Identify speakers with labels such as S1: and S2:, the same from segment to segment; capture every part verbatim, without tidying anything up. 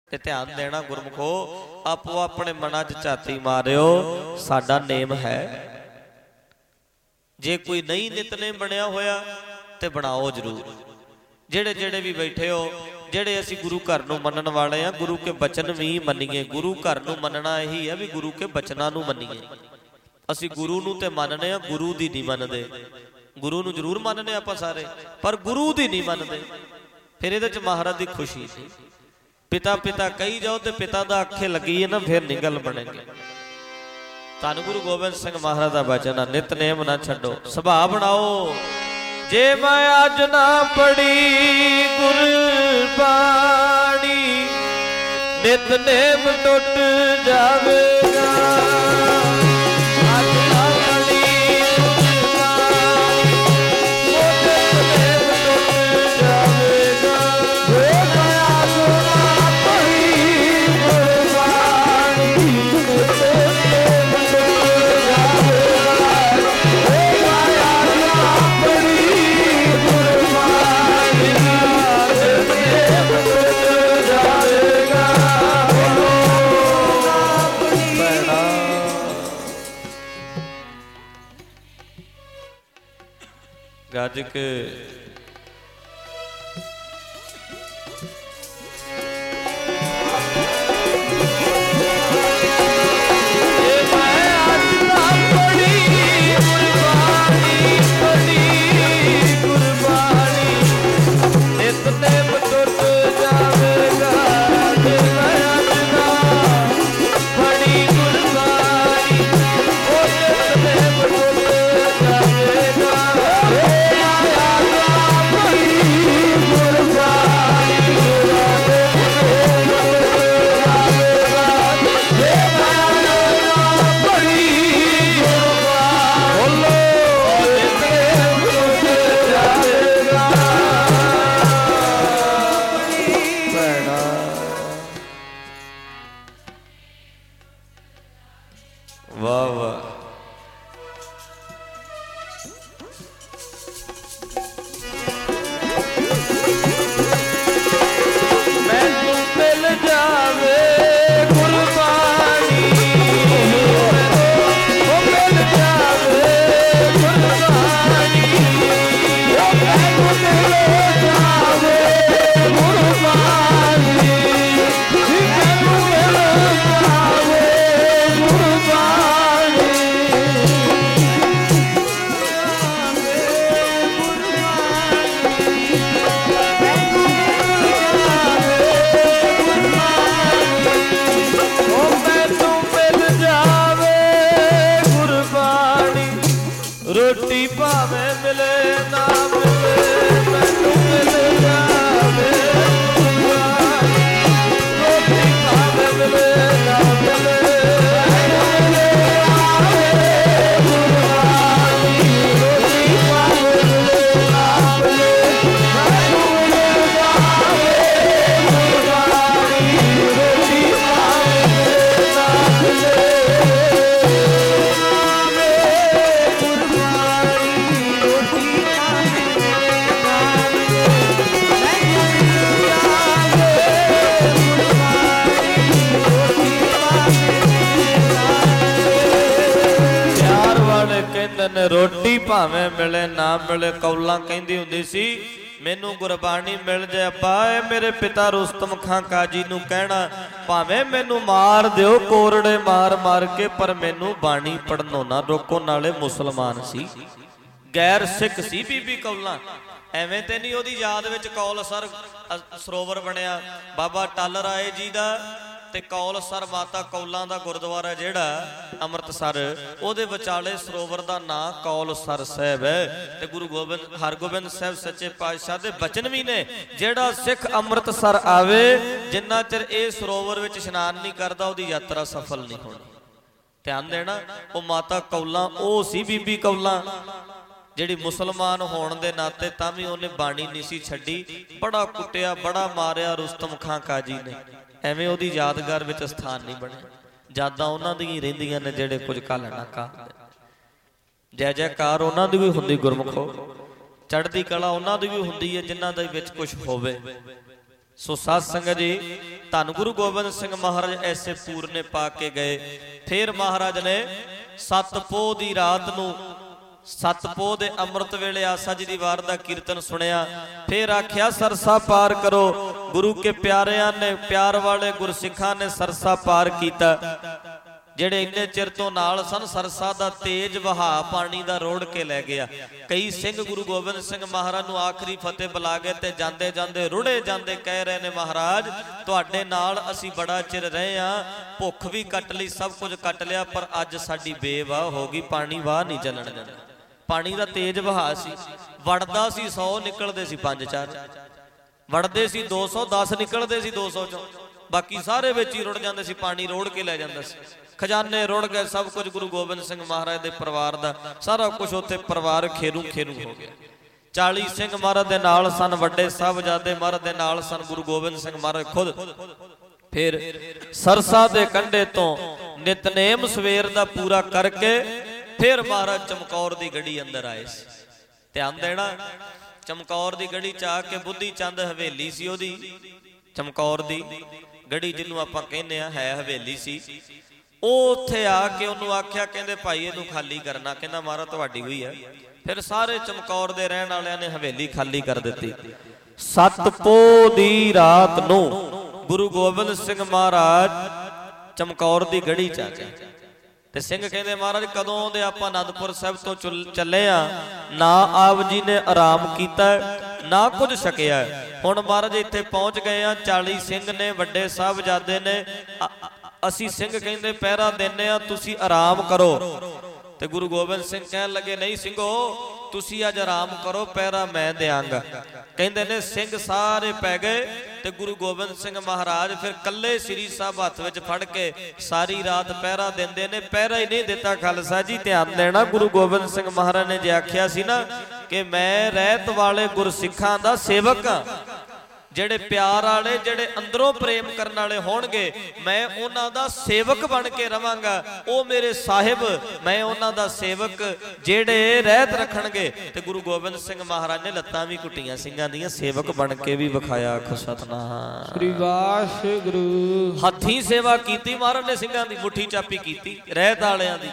S1: ਤੇ ਧਿਆਨ ਦੇਣਾ ਗੁਰਮੁਖੋ, ਆਪੋ ਆਪਣੇ ਮਨਾਂ 'ਚ ਝਾਤੀ ਮਾਰਿਓ, ਸਾਡਾ ਨੇਮ ਹੈ। ਜੇ ਕੋਈ ਨਹੀਂ ਨਿਤਨੇਮ ਬਣਿਆ ਹੋਇਆ ਤੇ ਬਣਾਓ ਜ਼ਰੂਰ। ਜਿਹੜੇ ਜਿਹੜੇ ਵੀ ਬੈਠੇ ਹੋ, ਜਿਹੜੇ ਅਸੀਂ ਗੁਰੂ ਘਰ ਨੂੰ ਮੰਨਣ ਵਾਲੇ ਆ, ਗੁਰੂ ਕੇ ਬਚਨ ਵੀ ਮੰਨੀਏ। ਗੁਰੂ ਘਰ ਨੂੰ ਮੰਨਣਾ ਇਹੀ ਹੈ ਵੀ ਗੁਰੂ ਕੇ ਬਚਨਾਂ ਨੂੰ ਮੰਨੀਏ। ਅਸੀਂ ਗੁਰੂ ਨੂੰ ਤੇ ਮੰਨਦੇ ਆ, ਗੁਰੂ ਦੀ ਨਹੀਂ ਮੰਨਦੇ। ਗੁਰੂ ਨੂੰ ਜ਼ਰੂਰ ਮੰਨਦੇ ਆਪਾਂ ਸਾਰੇ, ਪਰ ਗੁਰੂ ਦੀ ਨਹੀਂ ਮੰਨਦੇ। ਫਿਰ ਇਹਦੇ 'ਚ ਮਹਾਰਾਜ ਦੀ ਖੁਸ਼ੀ ਸੀ। ਪਿਤਾ ਪਿਤਾ ਕਹੀ ਜਾਓ ਤੇ ਪਿਤਾ ਦਾ ਆਖੇ ਲੱਗੀ ਹੈ ਨਾ, ਫਿਰ ਨਹੀਂ ਗੱਲ ਬਣੇਗੀ। ਧੰਨ ਗੁਰੂ ਗੋਬਿੰਦ ਸਿੰਘ ਮਹਾਰਾਜ ਦਾ ਬਚਨ ਆ, ਨਿਤਨੇਮ ਨਾ ਛੱਡੋ, ਸੁਭਾਅ ਬਣਾਓ। ਜੇ ਮੈਂ ਅੱਜ ਨਾ ਪੜੀ ਗੁਰਬਾਣੀ, ਨਿਤਨੇਮ ਟੁੱਟ ਜਾਵੇਗਾ। ਗੱਜ ਕੇ ਰੋਟੀ ਭਾਵੇਂ ਮਿਲੇ ਨਾ ਮਿਲੇ, ਕੌਲਾਂ ਕਹਿੰਦੀ ਹੁੰਦੀ ਸੀ ਮੈਨੂੰ ਗੁਰਬਾਣੀ ਮਿਲ ਜਾਏ ਅੱਬਾ, ਇਹ ਮੇਰੇ ਪਿਤਾ ਰੁਸਤਮ ਖਾਂ ਕਾਜੀ ਨੂੰ ਕਹਿਣਾ, ਭਾਵੇਂ ਮੈਨੂੰ ਮਾਰ ਦਿਓ ਕੋਰੜੇ ਮਾਰ ਮਾਰ ਕੇ, ਪਰ ਮੈਨੂੰ ਬਾਣੀ ਪੜਨੋਂ ਨਾ ਰੋਕੋ। ਨਾਲੇ ਮੁਸਲਮਾਨ ਸੀ, ਗੈਰ ਸਿੱਖ ਸੀ ਬੀਬੀ ਕੌਲਾਂ। ਐਵੇਂ ਤੇ ਨਹੀਂ ਉਹਦੀ ਯਾਦ ਵਿੱਚ ਕੌਲਸਰ ਸਰੋਵਰ ਬਣਿਆ ਬਾਬਾ ਟੱਲ ਰਾਏ ਜੀ ਦਾ, ਤੇ ਕੌਲਸਰ ਮਾਤਾ ਕੌਲਾਂ ਦਾ ਗੁਰਦੁਆਰਾ ਜਿਹੜਾ ਅੰਮ੍ਰਿਤਸਰ, ਉਹਦੇ ਵਿਚਾਲੇ ਸਰੋਵਰ ਦਾ ਨਾਂ ਕੌਲਸਰ ਸਾਹਿਬ ਹੈ। ਤੇ ਗੁਰੂ ਗੋਬਿੰਦ ਹਰਗੋਬਿੰਦ ਸਾਹਿਬ ਸੱਚੇ ਪਾਤਸ਼ਾਹ ਦੇ ਬਚਨ ਵੀ ਨੇ, ਜਿਹੜਾ ਸਿੱਖ ਅੰਮ੍ਰਿਤਸਰ ਆਵੇ, ਜਿੰਨਾ ਚਿਰ ਇਹ ਸਰੋਵਰ ਵਿੱਚ ਇਸ਼ਨਾਨ ਨਹੀਂ ਕਰਦਾ, ਉਹਦੀ ਯਾਤਰਾ ਸਫਲ ਨਹੀਂ ਹੋਣੀ। ਧਿਆਨ ਦੇਣਾ, ਉਹ ਮਾਤਾ ਕੌਲਾਂ ਉਹ ਸੀ ਬੀਬੀ ਕੌਲਾਂ, ਜਿਹੜੀ ਮੁਸਲਮਾਨ ਹੋਣ ਦੇ ਨਾਤੇ ਤਾਂ ਵੀ ਉਹਨੇ ਬਾਣੀ ਨਹੀਂ ਸੀ ਛੱਡੀ। ਬੜਾ ਕੁੱਟਿਆ, ਬੜਾ ਮਾਰਿਆ ਰੁਸਤਮ ਖਾਂ ਕਾਜੀ ਨੇ, ਐਵੇਂ ਉਹਦੀ ਯਾਦਗਾਰ ਵਿੱਚ ਸਥਾਨ ਨਹੀਂ ਬਣਿਆ। ਯਾਦਾਂ ਉਹਨਾਂ ਦੀਆਂ ਹੀ ਰਹਿੰਦੀਆਂ ਨੇ ਜਿਹੜੇ ਕੁਝ ਘੱਲ ਨਾ ਕਰਦੇ। ਜੈ ਜੈਕਾਰ ਉਹਨਾਂ ਦੀ ਵੀ ਹੁੰਦੀ ਗੁਰਮੁਖੋ, ਚੜ੍ਹਦੀ ਕਲਾ ਉਹਨਾਂ ਦੀ ਵੀ ਹੁੰਦੀ ਹੈ ਜਿਨ੍ਹਾਂ ਦੇ ਵਿੱਚ ਕੁਝ ਹੋਵੇ। सो साध संगत जी धन गुरु गोबिंद सिंह महाराज ऐसे पूरने पा के गए। फिर महाराज ने सत पोह दी रात नूं सत पोह दे अमृत वेले आसा जी दी वार दा कीर्तन सुनिया। फिर आख्या सरसा पार करो। गुरु के प्यारियां ने प्यार वाले गुरसिखां ने सरसा पार कीता। ਜਿਹੜੇ ਇੰਨੇ ਚਿਰ ਤੋਂ ਨਾਲ ਸਨ ਸਰਸਾ ਦਾ ਤੇਜ ਵਹਾਅ ਪਾਣੀ ਦਾ ਰੋੜ ਕੇ ਲੈ ਗਿਆ। ਕਈ ਸਿੰਘ ਗੁਰੂ ਗੋਬਿੰਦ ਸਿੰਘ ਮਹਾਰਾਜ ਨੂੰ ਆਖਰੀ ਫਤਿਹ ਬੁਲਾ ਗਏ ਤੇ ਜਾਂਦੇ ਜਾਂਦੇ ਰੁੜੇ ਜਾਂਦੇ ਕਹਿ ਰਹੇ ਨੇ ਮਹਾਰਾਜ ਤੁਹਾਡੇ ਨਾਲ ਅਸੀਂ ਬੜਾ ਚਿਰ ਰਹੇ ਆ, ਭੁੱਖ ਵੀ ਕੱਟ ਲਈ, ਸਭ ਕੁਝ ਕੱਟ ਲਿਆ, ਪਰ ਅੱਜ ਸਾਡੀ ਬੇਵਾਹ ਹੋ ਗਈ, ਪਾਣੀ ਵਾਹ ਨਹੀਂ ਚੱਲਣ ਦੇਣਾ। ਪਾਣੀ ਦਾ ਤੇਜ ਵਹਾਅ ਸੀ, ਵੜਦਾ ਸੀ ਸੌ ਨਿਕਲਦੇ ਸੀ ਪੰਜ ਚਾਰ, ਵੜਦੇ ਸੀ ਦੋ ਸੌ ਦਸ ਨਿਕਲਦੇ ਸੀ ਦੋ ਸੌ ਚੋਂ, ਬਾਕੀ ਸਾਰੇ ਵਿੱਚ ਹੀ ਰੁੜ ਜਾਂਦੇ ਸੀ, ਪਾਣੀ ਰੋੜ ਕੇ ਲੈ ਜਾਂਦਾ ਸੀ। खजाने रुड़ गए, सब कुछ गुरु गोबिंद सिंह महाराज के परिवार का सारा कुछ उत्थे परिवार खेरू खेरू हो गया। चाली सिंह महाराज दे नाल सन, वड्डे साहबजादे महाराज दे नाल सन, गुरु गोबिंद सिंह महाराज खुद। फिर सरसा दे कंढे तो नितनेम सवेर दा पूरा करके फिर महाराज चमकौर दी गढ़ी अंदर आए। ध्यान देना, चमकौर दी गढ़ी च आके बुद्धि चंद हवेली सी ओदी, चमकौर दी गढ़ी जिन्हों आपां कहने है हवेली सी। उत्थे आके उन्होंने आख्या, कहते भाई इनू खाली करना, कहना महाराज तुहाडी हुई है। फिर सारे चमकौर दे रहन वालियां ने हवेली खाली कर दी। सत पोह दी रात नूं गुरु गोबिंद सिंह महाराज चमकौर दी गढ़ी च आ गए ते सिंह कहते महाराज कदों दे आपां आनंदपुर साहिब तो चले आ, ना आप जी ने आराम कीता ना कुछ छकिया, हुण महाराज इत्थे पहुंच गए आ। चाली सिंह ने, वड्डे साहबजादे ने, असी सिंह कहते पहरा देने आ, तुसी आराम करो। ते गुरु गोबिंद सिंह कहन लगे नहीं सिंहो तुसी अज आराम करो, पहरा मैं देंगा। कहते ने सिंह सारे पै गए ते गुरु गोबिंद सिंह महाराज फिर कल्ले श्री साहब हथ विच फड़ के सारी रात पहरा देंदे ने। पहरा ही नहीं दिता खालसा जी, ध्यान देना, गुरु गोबिंद सिंह महाराज ने जे आख्या सी ना कि मैं रहत वाले गुरसिखां दा सेवक हां, ਜਿਹੜੇ प्यार वाले ਜਿਹੜੇ अंदरों प्रेम करने वाले होणगे, मैं उन्हां दा सेवक बन के रवांगा। ओ मेरे साहिब, मैं उन्हां दा सेवक ਜਿਹੜੇ ਰਹਿਤ रखणगे। ते गुरु गोबिंद सिंह महाराज ने लत्तां भी कुटियां ਸਿੰਘਾਂ ਦੀਆਂ, सेवक बन के भी विखाया। आखो सतनाम श्री वाहिगुरू। हथी सेवा कीती महाराज ने, ਸਿੰਘਾਂ ਦੀ मुट्ठी चापी कीती ਰਹਿਤ वालियां दी।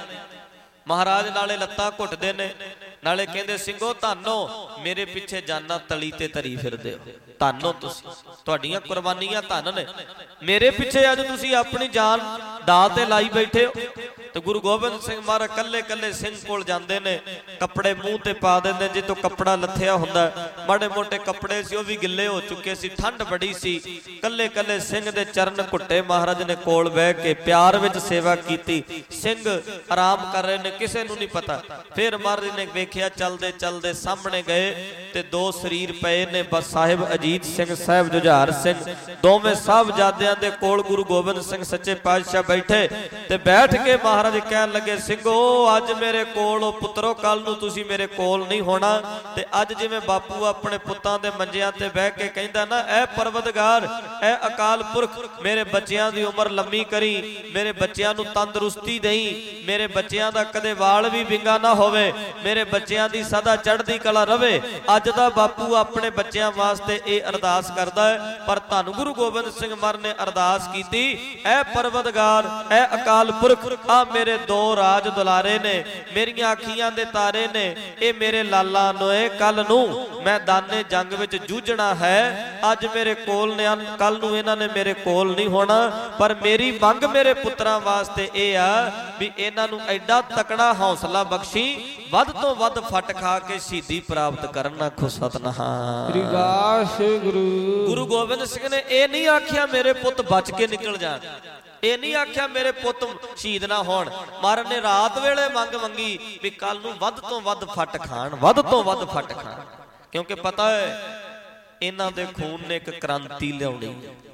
S1: महाराज नाले लत्तां घुटदे ने, नाले कहंदे ਸਿੰਘੋ ਧੰਨੋ मेरे पिछे जाना तली ते तरी फिरदे हो, धन्नो तुसीं, तुहाडीआं कुर्बानियां धन ने, मेरे पिछे अज तुसीं अपनी जान दाल ते लाई बैठे हो। तो गुरु गोबिंद सिंह महाराज कल्ले कल्ले सिंह कोल जांदे ने, कपड़े मूँह ते पा दिंदे, जे तो कपड़ा लथया हुंदा, माड़े मोटे कपड़े सी ओह वी गिले हो चुके सी, ठंड बड़ी सी। कल्ले कल्ले सिंह दे चरण घुट्टे महाराज ने कोल बह के प्यार विच सेवा कीती। सिंह आराम कर रहे ने, किसे नूं नहीं पता। फिर महाराज ने वेखिया, चलदे चलदे सामने गए ते दो शरीर पए ने, बस साहिब अजीत सिंह, साहिब जुझार सिंह, दोवें साहबजादियां दे कोल गुरु गोबिंद सिंह सच्चे पातशाह बैठे ते बैठ के महाराज कहन लगे ਸਿੰਘੋ अज मेरे कोल पुत्रो, कल नूं तुसीं मेरे कोल नहीं होना। ते अज जिवें बापू अपने पुत्तां दे मंजियां ते बह के कहंदा ना, ऐ परवतगार, ऐ अकाल पुरख, मेरे बच्चियां दी उमर लंबी करी, मेरे बच्चियां नूं तंदरुस्ती देई, मेरे बच्चियां दा कदे वाल भी विंगा ना होवे, मेरे बच्चियां दी सदा चढ़दी कला रवे। अज दा बापू अपने बच्चियां वास्ते इह अरदास करदा है, पर धन गुरु गोबिंद सिंह महाराज ने अरदास कीती, ऐ परवतगार, ऐ अकाल पुरख, आ मेरे दो राज दुलारे ने, मेरियां अखियां दे तारे ने, ये मेरे लाला नोए, कल नूं मैं दाने जंग विच जूझना है। अज मेरे कोल ने, कल नूं इन्हां ने मेरे कोल नहीं होना, पर मेरी मंग मेरे पुत्रां वास्ते ये आ भी इन्हां नूं एडा तकड़ा हौसला बख्शी, वध तो वध फट खा के शहीदी प्राप्त करना। आखो सतनाम श्री गुरु। गुरु गोबिंद सिंह ने यह नहीं आख्या मेरे पुत बच के निकल जाण, ये नहीं आख्या मेरे पुत शहीद ना होण। महाराज ने रात वेले मंग मंगी भी कल नूं वध तो वध फट खाण, वध तो वध फट खाण, क्योंकि पता है इन्हां दे खून ने एक क्रांति लियाउणी,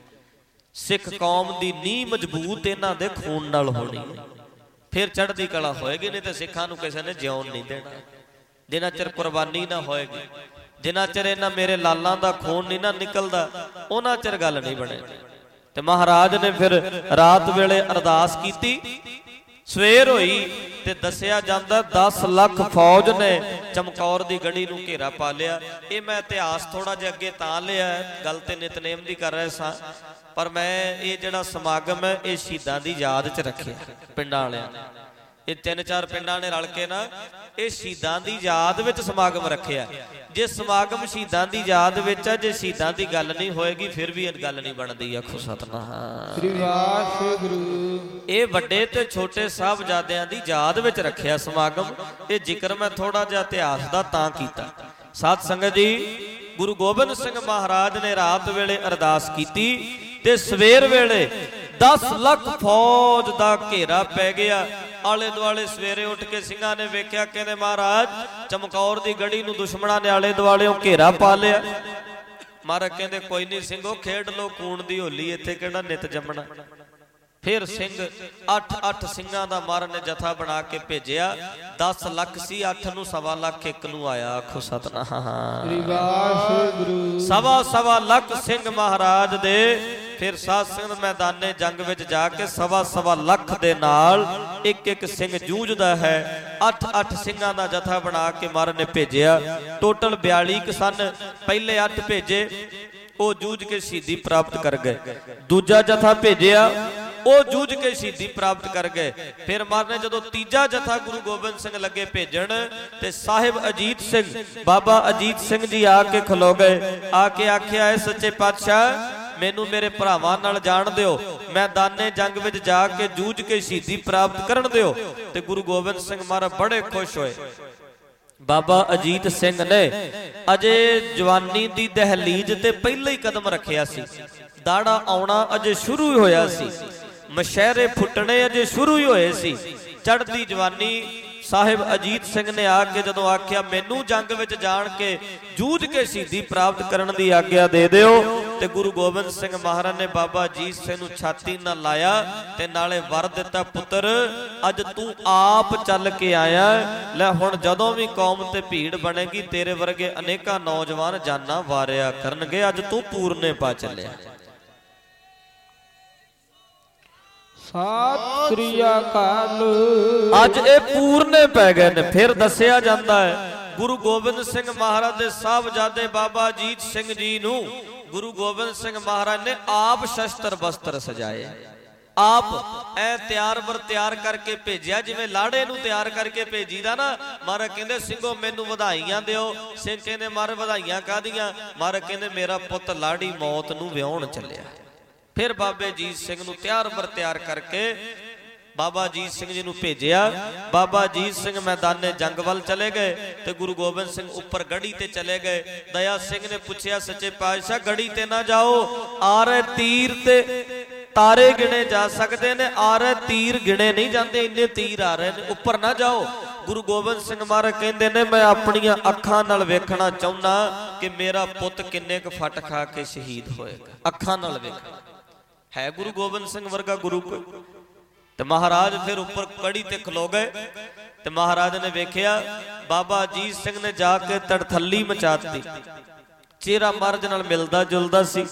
S1: सिख कौम दी नींह मजबूत इन्हां दे खून नाल होणी, फिर चढ़दी कला होएगी, नहीं तो सिखां नूं किसी ने जिउण नहीं देना। जिन्ना चिर कुर्बानी ना होएगी, जिन्ना चिर इन्हां मेरे लालां दा खून नहीं ना निकलदा, उन्हां चिर गल नहीं बनेगी। ते महाराज ने फिर रात वेले अरदास कीती ਸਵੇਰ ਹੋਈ ਤੇ ਦੱਸਿਆ ਜਾਂਦਾ ਦਸ ਲੱਖ ਫੌਜ ਨੇ ਚਮਕੌਰ ਦੀ ਗੜੀ ਨੂੰ ਘੇਰਾ ਪਾ ਲਿਆ। ਇਹ ਮੈਂ ਇਤਿਹਾਸ ਥੋੜਾ ਜਿਹਾ ਅੱਗੇ ਤਾਂ ਲਿਆ, ਗੱਲ ਤੇ ਨਿਤਨੇਮ ਦੀ ਕਰ ਰਹੇ ਸਾਂ, ਪਰ ਮੈਂ ਇਹ ਜਿਹੜਾ ਸਮਾਗਮ ਹੈ ਇਹ ਸ਼ਹੀਦਾਂ ਦੀ ਯਾਦ 'ਚ ਰੱਖਿਆ। ਪਿੰਡਾਂ ਵਾਲਿਆਂ ਨੇ, ਇਹ ਤਿੰਨ ਚਾਰ ਪਿੰਡਾਂ ਨੇ ਰਲ ਕੇ ਨਾ ਇਹ ਸ਼ਹੀਦਾਂ ਦੀ ਯਾਦ ਵਿੱਚ ਸਮਾਗਮ ਰੱਖਿਆ। ਜੇ ਸਮਾਗਮ ਸ਼ਹੀਦਾਂ ਦੀ ਯਾਦ ਵਿੱਚ ਆ, ਜੇ ਸ਼ਹੀਦਾਂ ਦੀ ਗੱਲ ਨਹੀਂ ਹੋਏਗੀ ਫਿਰ ਵੀ ਇਹ ਗੱਲ ਨਹੀਂ ਬਣਦੀ। ਆਖੋ ਸਤਿਨਾਮ ਸ੍ਰੀ ਵਾਹਿਗੁਰੂ। ਇਹ ਵੱਡੇ ਤੇ ਛੋਟੇ ਸਾਹਿਬਜ਼ਾਦਿਆਂ ਦੀ ਯਾਦ ਵਿੱਚ ਰੱਖਿਆ ਸਮਾਗਮ। ਇਹ ਜ਼ਿਕਰ ਮੈਂ ਥੋੜਾ ਜਿਹਾ ਇਤਿਹਾਸ ਦਾ ਤਾਂ ਕੀਤਾ। ਸਾਧ ਸੰਗਤ ਜੀ, ਗੁਰੂ ਗੋਬਿੰਦ ਸਿੰਘ ਮਹਾਰਾਜ ਨੇ ਰਾਤ ਵੇਲੇ ਅਰਦਾਸ ਕੀਤੀ ਤੇ ਸਵੇਰ ਵੇਲੇ ਦਸ ਲੱਖ ਫੌਜ ਦਾ ਘੇਰਾ ਪੈ ਗਿਆ। ਆਲੇ ਦੁਆਲੇ ਸਵੇਰੇ ਉੱਠ ਕੇ ਸਿੰਘਾਂ ਨੇ ਵੇਖਿਆ, ਕਹਿੰਦੇ ਮਹਾਰਾਜ ਚਮਕੌਰ ਦੀ ਗੜੀ ਨੂੰ ਦੁਸ਼ਮਣਾਂ ਨੇ ਆਲੇ ਦੁਆਲਿਓਂ ਘੇਰਾ ਪਾ ਲਿਆ। ਮਹਾਰਾਜ ਕਹਿੰਦੇ ਕੋਈ ਨਹੀਂ ਸਿੰਘੋ, ਖੇਡ ਲੋ ਕੂਣ ਦੀ ਹੋਲੀ, ਇੱਥੇ ਕਿਹੜਾ ਨਿਤ ਜੰਮਣਾ। ਫਿਰ ਸਿੰਘ ਅੱਠ ਅੱਠ ਸਿੰਘਾਂ ਦਾ ਮਹਾਰਾਜ ਨੇ ਜਥਾ ਬਣਾ ਕੇ ਭੇਜਿਆ। ਦਸ ਲੱਖ ਸੀ, ਅੱਠ ਨੂੰ ਸਵਾ ਲੱਖ ਇੱਕ ਨੂੰ ਆਇਆ। ਆਖੋ ਸਤਿਨਾਮ ਸ੍ਰੀ ਵਾਹਿਗੁਰੂ। ਸਵਾ ਸਵਾ ਲੱਖ ਸਿੰਘ ਮਹਾਰਾਜ ਦੇ। ਫਿਰ ਸਾਧ ਸੰਗਤ ਮੈਦਾਨੇ ਜੰਗ ਵਿੱਚ ਜਾ ਕੇ ਸਵਾ ਸਵਾ ਲੱਖ ਦੇ ਨਾਲ ਇੱਕ ਇੱਕ ਸਿੰਘ ਜੂਝਦਾ ਹੈ। ਅੱਠ ਅੱਠ ਸਿੰਘਾਂ ਦਾ ਜਥਾ ਬਣਾ ਕੇ ਮਹਾਰਾਜ ਨੇ ਭੇਜਿਆ। ਟੋਟਲ ਬਿਆਲੀ ਕੁ ਸਨ। ਪਹਿਲੇ ਅੱਠ ਭੇਜੇ, ਉਹ ਜੂਝ ਕੇ ਸ਼ਹੀਦੀ ਪ੍ਰਾਪਤ ਕਰ ਗਏ। ਦੂਜਾ ਜਥਾ ਭੇਜਿਆ, ਉਹ ਜੂਝ ਕੇ ਸ਼ਹੀਦੀ ਪ੍ਰਾਪਤ ਕਰ ਗਏ। ਫਿਰ ਮਹਾਰਾਜ ਨੇ ਜਦੋਂ ਤੀਜਾ ਜਥਾ ਗੁਰੂ ਗੋਬਿੰਦ ਸਿੰਘ ਲੱਗੇ ਭੇਜਣ ਤੇ ਸਾਹਿਬ ਅਜੀਤ ਸਿੰਘ, ਬਾਬਾ ਅਜੀਤ ਸਿੰਘ ਜੀ ਆ ਕੇ ਖਲੋ ਗਏ। ਆ ਕੇ ਆਖਿਆ, ਐ ਸੱਚੇ ਪਾਤਸ਼ਾਹ ਮੈਨੂੰ ਮੇਰੇ ਭਰਾਵਾਂ ਨਾਲ ਜਾਣ ਦਿਓ, ਮੈਦਾਨੇ ਜੰਗ ਵਿੱਚ ਜਾ ਕੇ ਜੂਝ ਕੇ ਸ਼ਹੀਦੀ ਪ੍ਰਾਪਤ ਕਰਨ ਦਿਓ। ਤੇ ਗੁਰੂ ਗੋਬਿੰਦ ਸਿੰਘ ਮਹਾਰਾਜ ਬੜੇ ਖੁਸ਼ ਹੋਏ। ਬਾਬਾ ਅਜੀਤ ਸਿੰਘ ਨੇ ਅਜੇ ਜਵਾਨੀ ਦੀ ਦਹਲੀਜ਼ ਤੇ ਪਹਿਲਾਂ ਹੀ ਕਦਮ ਰੱਖਿਆ ਸੀ। ਦਾੜਾ ਆਉਣਾ ਅਜੇ ਸ਼ੁਰੂ ਹੀ ਹੋਇਆ ਸੀ, ਮਸ਼ਹਿਰੇ ਫੁੱਟਣੇ ਅਜੇ ਸ਼ੁਰੂ ਹੀ ਹੋਏ ਸੀ। ਚੜ੍ਹਦੀ ਜਵਾਨੀ ਸਾਹਿਬ ਅਜੀਤ ਸਿੰਘ ਨੇ ਆ ਕੇ ਜਦੋਂ ਆਖਿਆ ਮੈਨੂੰ ਜੰਗ ਵਿੱਚ ਜਾਣ ਕੇ ਜੂਝ ਕੇ ਸ਼ਹੀਦੀ ਪ੍ਰਾਪਤ ਕਰਨ ਦੀ ਆਗਿਆ ਦੇ ਦਿਓ, ਤੇ ਗੁਰੂ ਗੋਬਿੰਦ ਸਿੰਘ ਮਹਾਰਾਜ ਨੇ ਬਾਬਾ ਅਜੀਤ ਸਿੰਘ ਨੂੰ ਛਾਤੀ ਨਾਲ ਲਾਇਆ ਤੇ ਨਾਲੇ ਵਰ ਦਿੱਤਾ, ਪੁੱਤਰ ਅੱਜ ਤੂੰ ਆਪ ਚੱਲ ਕੇ ਆਇਆ, ਲੈ ਹੁਣ ਜਦੋਂ ਵੀ ਕੌਮ ਤੇ ਭੀੜ ਬਣੇਗੀ ਤੇਰੇ ਵਰਗੇ ਅਨੇਕਾਂ ਨੌਜਵਾਨ ਜਾਨਾਂ ਵਾਰਿਆ ਕਰਨਗੇ। ਅੱਜ ਤੂੰ ਪੂਰਨੇ ਪਾ ਚੱਲਿਆ। ਸਤਿ ਸ੍ਰੀ ਅਕਾਲ। ਅੱਜ ਇਹ ਪੂਰਨੇ ਪੈ ਗਏ ਨੇ। ਫਿਰ ਦੱਸਿਆ ਜਾਂਦਾ ਹੈ ਗੁਰੂ ਗੋਬਿੰਦ ਸਿੰਘ ਮਹਾਰਾਜ ਦੇ ਸਾਹਿਬਜ਼ਾਦੇ ਬਾਬਾ ਅਜੀਤ ਸਿੰਘ ਜੀ ਨੂੰ ਗੁਰੂ ਗੋਬਿੰਦ ਸਿੰਘ ਮਹਾਰਾਜ ਨੇ ਆਪ ਸ਼ਸਤਰ ਬਸਤਰ ਸਜਾਏ, ਆਪ ਐ ਤਿਆਰ ਬਰ ਤਿਆਰ ਕਰਕੇ ਭੇਜਿਆ, ਜਿਵੇਂ ਲਾੜੇ ਨੂੰ ਤਿਆਰ ਕਰਕੇ ਭੇਜੀਦਾ ਨਾ। ਮਹਾਰਾਜ ਕਹਿੰਦੇ ਸਿੰਘੋ ਮੈਨੂੰ ਵਧਾਈਆਂ ਦਿਓ। ਸਿੰਘ ਕਹਿੰਦੇ ਮਹਾਰਾਜ ਵਧਾਈਆਂ ਕਾਹਦੀਆਂ? ਮਹਾਰਾਜ ਕਹਿੰਦੇ ਮੇਰਾ ਪੁੱਤ ਲਾੜੀ ਮੌਤ ਨੂੰ ਵਿਆਹੁਣ ਚੱਲਿਆ। ਫਿਰ ਬਾਬੇ ਅਜੀਤ ਸਿੰਘ ਨੂੰ ਤਿਆਰ ਬਰ ਤਿਆਰ ਕਰਕੇ ਬਾਬਾ ਅਜੀਤ ਸਿੰਘ ਜੀ ਨੂੰ ਭੇਜਿਆ। ਬਾਬਾ ਅਜੀਤ ਸਿੰਘ ਮੈਦਾਨੇ ਜੰਗ ਵੱਲ ਚਲੇ ਗਏ ਤੇ ਗੁਰੂ ਗੋਬਿੰਦ ਸਿੰਘ ਉੱਪਰ ਗੜੀ ਤੇ ਚਲੇ ਗਏ। ਦਇਆ ਸਿੰਘ ਨੇ ਪੁੱਛਿਆ, ਸੱਚੇ ਪਾਤਸ਼ਾਹ ਗੜੀ ਤੇ ਨਾ ਜਾਓ, ਆ ਰਹੇ ਤੀਰ ਤੇ ਤਾਰੇ ਗਿਣੇ ਜਾ ਸਕਦੇ ਨੇ, ਆ ਰਹੇ ਤੀਰ ਗਿਣੇ ਨਹੀਂ ਜਾਂਦੇ, ਇੰਨੇ ਤੀਰ ਆ ਰਹੇ ਨੇ, ਉੱਪਰ ਨਾ ਜਾਓ। ਗੁਰੂ ਗੋਬਿੰਦ ਸਿੰਘ ਮਹਾਰਾਜ ਕਹਿੰਦੇ ਨੇ ਮੈਂ ਆਪਣੀਆਂ ਅੱਖਾਂ ਨਾਲ ਵੇਖਣਾ ਚਾਹੁੰਦਾ ਕਿ ਮੇਰਾ ਪੁੱਤ ਕਿੰਨੇ ਕੁ ਫਟ ਖਾ ਕੇ ਸ਼ਹੀਦ ਹੋਏਗਾ। ਅੱਖਾਂ ਨਾਲ ਵੇਖਣਾ ਹੈ ਗੁਰੂ ਗੋਬਿੰਦ ਸਿੰਘ ਵਰਗਾ ਗੁਰੂ ਕੋਈ। ਤੇ ਮਹਾਰਾਜ ਫਿਰ ਉੱਪਰ ਕੜੀ ਤੇ ਖਲੋ ਗਏ ਤੇ ਮਹਾਰਾਜ ਨੇ ਵੇਖਿਆ ਬਾਬਾ ਅਜੀਤ ਸਿੰਘ ਨੇ ਜਾ ਕੇ ਤੜਥੱਲੀ ਮਚਾਤੀ। ਚਿਹਰਾ ਮਹਾਰਾਜ ਨਾਲ ਮਿਲਦਾ ਜੁਲਦਾ ਸੀ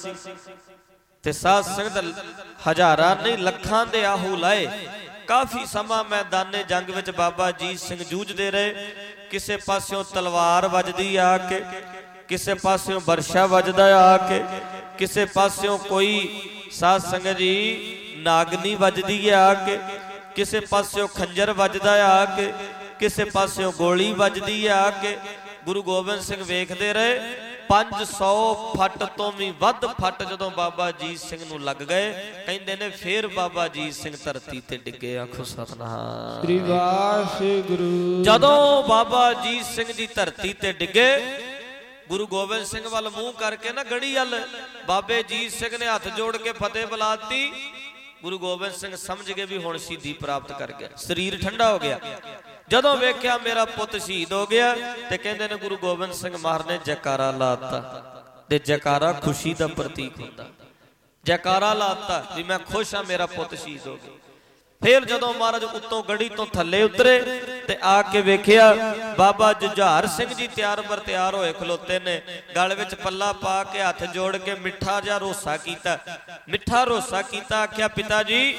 S1: ਤੇ ਸਾਧ ਸੰਗਤ ਹਜ਼ਾਰਾਂ ਨਹੀਂ ਲੱਖਾਂ ਦੇ ਆਹੂ ਲਾਏ। ਕਾਫੀ ਸਮਾਂ ਮੈਦਾਨੇ ਜੰਗ ਵਿੱਚ ਬਾਬਾ ਅਜੀਤ ਸਿੰਘ ਜੂਝਦੇ ਰਹੇ। ਕਿਸੇ ਪਾਸਿਓਂ ਤਲਵਾਰ ਵੱਜਦੀ ਆ ਕੇ, ਕਿਸੇ ਪਾਸਿਓਂ ਵਰਸ਼ਾ ਵੱਜਦਾ ਆ ਕੇ, ਕਿਸੇ ਪਾਸਿਓਂ ਕੋਈ ਸਾਧ ਸੰਗਤ ਜੀ ਨਾਗਨੀ ਵੱਜਦੀ ਆ ਕੇ, ਕਿਸੇ ਪਾਸਿਓਂ ਖੰਜਰ ਵੱਜਦਾ ਆ ਕੇ, ਕਿਸੇ ਪਾਸਿਓਂ ਗੋਲੀ ਵੱਜਦੀ ਆ ਕੇ। ਗੁਰੂ ਗੋਬਿੰਦ ਸਿੰਘ ਵੇਖਦੇ ਰਹੇ। ਪੰਜ ਸੌ ਫੱਟ ਤੋਂ ਵੀ ਵੱਧ ਫੱਟ ਜਦੋਂ ਬਾਬਾ ਅਜੀਤ ਸਿੰਘ ਨੂੰ ਲੱਗ ਗਏ, ਕਹਿੰਦੇ ਨੇ ਫਿਰ ਬਾਬਾ ਅਜੀਤ ਸਿੰਘ ਧਰਤੀ ਤੇ ਡਿੱਗੇ। ਆਖੋ ਸਤਿਨਾਮ ਸ੍ਰੀ ਵਾਹਿਗੁਰੂ। ਜਦੋਂ ਬਾਬਾ ਅਜੀਤ ਸਿੰਘ ਜੀ ਧਰਤੀ ਤੇ ਡਿੱਗੇ, ਗੁਰੂ ਗੋਬਿੰਦ ਸਿੰਘ ਵੱਲ ਮੂੰਹ ਕਰਕੇ ਨਾ ਗੜੀ ਵੱਲ ਬਾਬੇ ਅਜੀਤ ਸਿੰਘ ਨੇ ਹੱਥ ਜੋੜ ਕੇ ਫਤਿਹ ਬੁਲਾਤੀ। ਗੁਰੂ ਗੋਬਿੰਦ ਸਿੰਘ ਸਮਝ ਗਏ ਵੀ ਹੁਣ ਸ਼ਹੀਦੀ ਪ੍ਰਾਪਤ ਕਰ ਗਿਆ, ਸਰੀਰ ਠੰਡਾ ਹੋ ਗਿਆ। ਜਦੋਂ ਵੇਖਿਆ ਮੇਰਾ ਪੁੱਤ ਸ਼ਹੀਦ ਹੋ ਗਿਆ ਤੇ ਕਹਿੰਦੇ ਨੇ ਗੁਰੂ ਗੋਬਿੰਦ ਸਿੰਘ ਮਹਾਰਾਜ ਨੇ ਜੈਕਾਰਾ ਲਾਤਾ। ਤੇ ਜੈਕਾਰਾ ਖੁਸ਼ੀ ਦਾ ਪ੍ਰਤੀਕ ਹੁੰਦਾ। ਜੈਕਾਰਾ ਲਾਤਾ ਵੀ ਮੈਂ ਖੁਸ਼ ਹਾਂ ਮੇਰਾ ਪੁੱਤ ਸ਼ਹੀਦ ਹੋ ਗਿਆ। ਫਿਰ ਜਦੋਂ ਮਹਾਰਾਜ ਉੱਤੋਂ ਗੜੀ ਤੋਂ ਥੱਲੇ ਉਤਰੇ ਤੇ ਆ ਕੇ ਵੇਖਿਆ ਬਾਬਾ ਜੁਝਾਰ ਸਿੰਘ ਜੀ ਤਿਆਰ ਬਰ ਤਿਆਰ ਹੋਏ ਖਲੋਤੇ ਨੇ। ਗਲ ਵਿੱਚ ਪੱਲਾ ਪਾ ਕੇ ਹੱਥ ਜੋੜ ਕੇ ਮਿੱਠਾ ਜਿਹਾ ਰੋਸਾ ਕੀਤਾ, ਮਿੱਠਾ ਰੋਸਾ ਕੀਤਾ। ਆਖਿਆ ਪਿਤਾ ਜੀ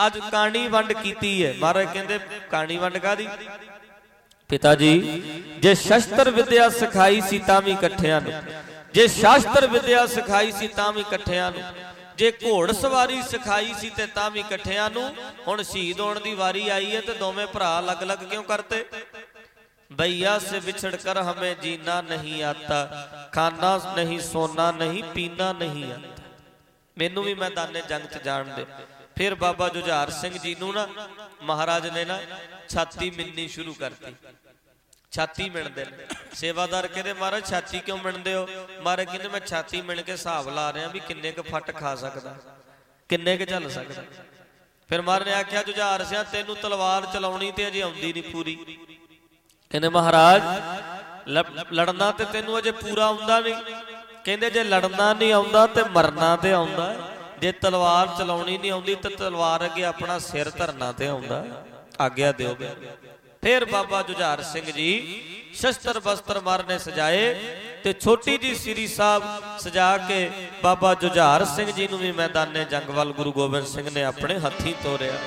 S1: ਅੱਜ ਕਾਣੀ ਵੰਡ ਕੀਤੀ ਹੈ। ਮਹਾਰਾਜ ਕਹਿੰਦੇ ਕਾਣੀ ਵੰਡ ਕਾਹਦੀ? ਪਿਤਾ ਜੀ ਜੇ ਸ਼ਸਤਰ ਵਿਦਿਆ ਸਿਖਾਈ ਸੀ ਤਾਂ ਵੀ ਇਕੱਠਿਆਂ ਨੂੰ, ਜੇ ਸ਼ਾਸਤਰ ਵਿਦਿਆ ਸਿਖਾਈ ਸੀ ਤਾਂ ਵੀ ਇਕੱਠਿਆਂ ਨੂੰ, ਜੇ ਘੋੜ ਸਵਾਰੀ ਸਿਖਾਈ ਸੀ ਤੇ ਤਾਂ ਵੀ ਇਕੱਠਿਆਂ ਨੂੰ। ਹੁਣ ਸ਼ਹੀਦ ਹੋਣ ਦੀ ਵਾਰੀ ਆਈ ਹੈ ਤੇ ਦੋਵੇਂ ਭਰਾ ਅਲੱਗ-ਅਲੱਗ ਕਿਉਂ ਕਰਤੇ? भैया से बिछड़ कर हमें जीना नहीं आता, खाना नहीं सोना नहीं पीना नहीं आता। मैनू भी मैदाने जंग च जान दे। फिर बाबा जुझार सिंह जी नू ना महाराज ने ना छाती मिलनी शुरू करती। छाती मिलते सेवादार कहते महाराज छाती क्यों मिलते हो? महाराज कहते मैं छाती मिल के हिसाब ला रहा भी किन्ने क फट खा सकता, किन्ने क झल सकता। फिर महाराज ने आख्या जुझार सिंह तेनू तलवार चलाउणी ते अजे आउंदी नहीं पूरी। कहते महाराज लड़ना ते तेनू अजे पूरा आउंदा नहीं। कहते जे लड़ना नहीं आउंदा ते मरना ते आउंदा, जे तलवार चलाउणी नहीं आउंदी ते तलवार अगे अपना सिर धरना ते आउंदा। आग्या दिओ। फिर बाबा जुझार सिंह जी शस्त्र बस्त्र मारने सजाए ते छोटी जी श्री साहब सजा के बाबा जुझार सिंह जी नू भी मैदाने जंग वाल गुरु गोबिंद सिंह ने अपने हथी तोरिया।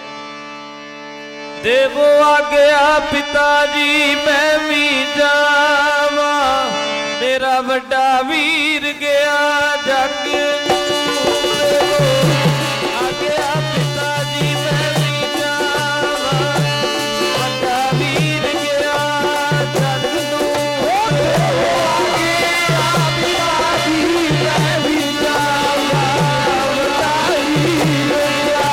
S1: देवो आ गया पिताजी मैं भी जावा, मेरा बड़ा वीर गया जग आ गया पिताजी मैं भी जावा, बड़ा वीर गया जग नू। आ गया पिताजी मैं भी जावा, बड़ा वीर गया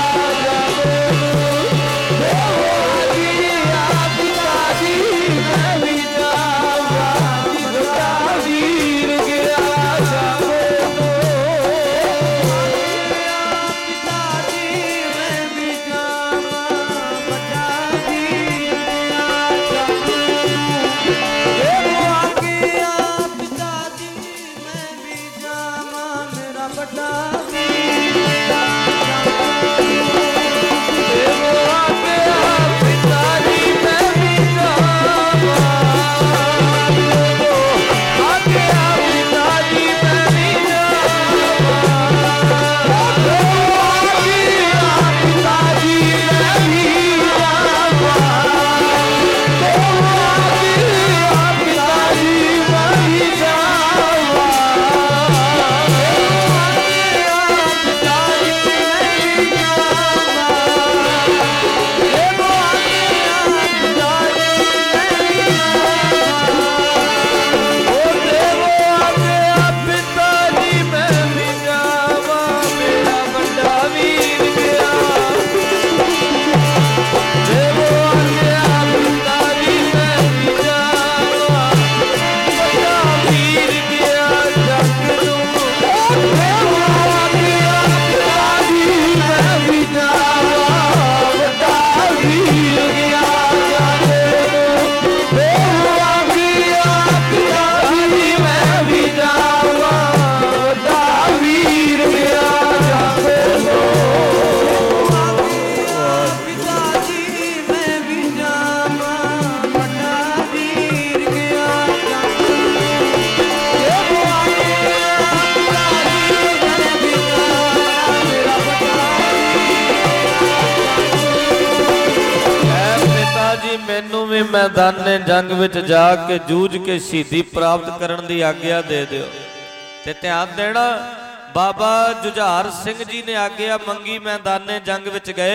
S1: मैदाने जंग विच जाके जूझ के शहीदी प्राप्त करने की आग्या दे दिओ। ते ध्यान देना बाबा जुझार सिंह जी ने आग्या मंगी, मैदाने जंग विच गए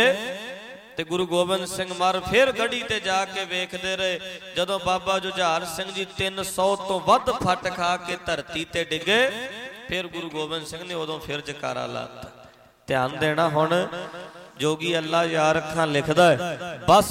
S1: ते गुरु गोबिंद सिंह महाराज फिर गढ़ी ते जाके वेखदे रहे। जदों बाबा जुझार सिंह जी तीन सौ तो वध फट खा के धरती ते डिगे, फिर गुरु गोबिंद सिंह ने उदों फिर जकारा लाता। ध्यान देना हुण जोगी अल्लाह यार अखां लिखदा है, बस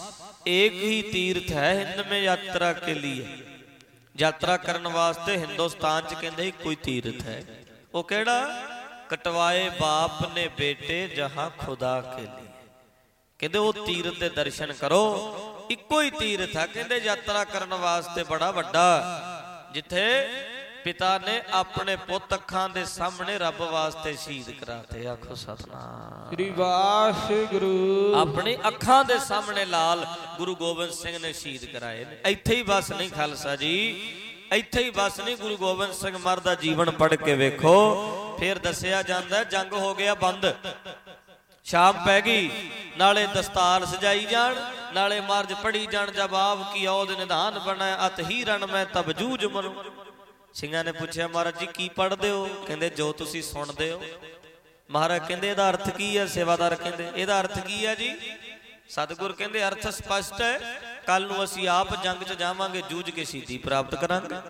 S1: एक ही तीर्थ है हिंद में यात्रा के लिए। यात्रा करने वास्ते हिंदुस्तान च कहंदे कोई तीर्थ है, वो केड़ा? कटवाए बाप ने बेटे जहां खुदा के लिए। कहंदे वो तीर्थ दे दर्शन करो, इको ही तीर्थ है। कहंदे यात्रा करने वास्ते बड़ा वड्डा, जिथे पिता ने अपने पुत अखां दे सामने रब वास्ते शहीद कराते। आखो सतनाम श्री वाहिगुरु। अपनी अखां दे सामने लाल गुरु गोबिंद सिंह ने शहीद कराए। इत्थे ही बस नहीं खालसा जी, इत्थे ही बस नहीं। गुरु गोबिंद सिंह महाराज दा जीवन पढ़ के वेखो, फिर दसिया जांदा जंग हो गया बंद, शाम पै गई, नाले दस्तार सजाई जान, नाले मार्ज पढ़ी जान, जब आव की औद निधान बना अत ही रण मैं तब जूझ मरूं। ਸਿੰਘਾਂ ने पूछा महाराज जी की पढ़ते हो? कहते जो तुसी सुनते हो। महाराज कहते ਇਹਦਾ अर्थ की है? सेवादार कहते ਇਹਦਾ अर्थ की है जी? सतगुर कहते अर्थ स्पष्ट है, कल नूं असीं आप जंग च जावांगे, जूझ के शहीदी प्राप्त करांगे।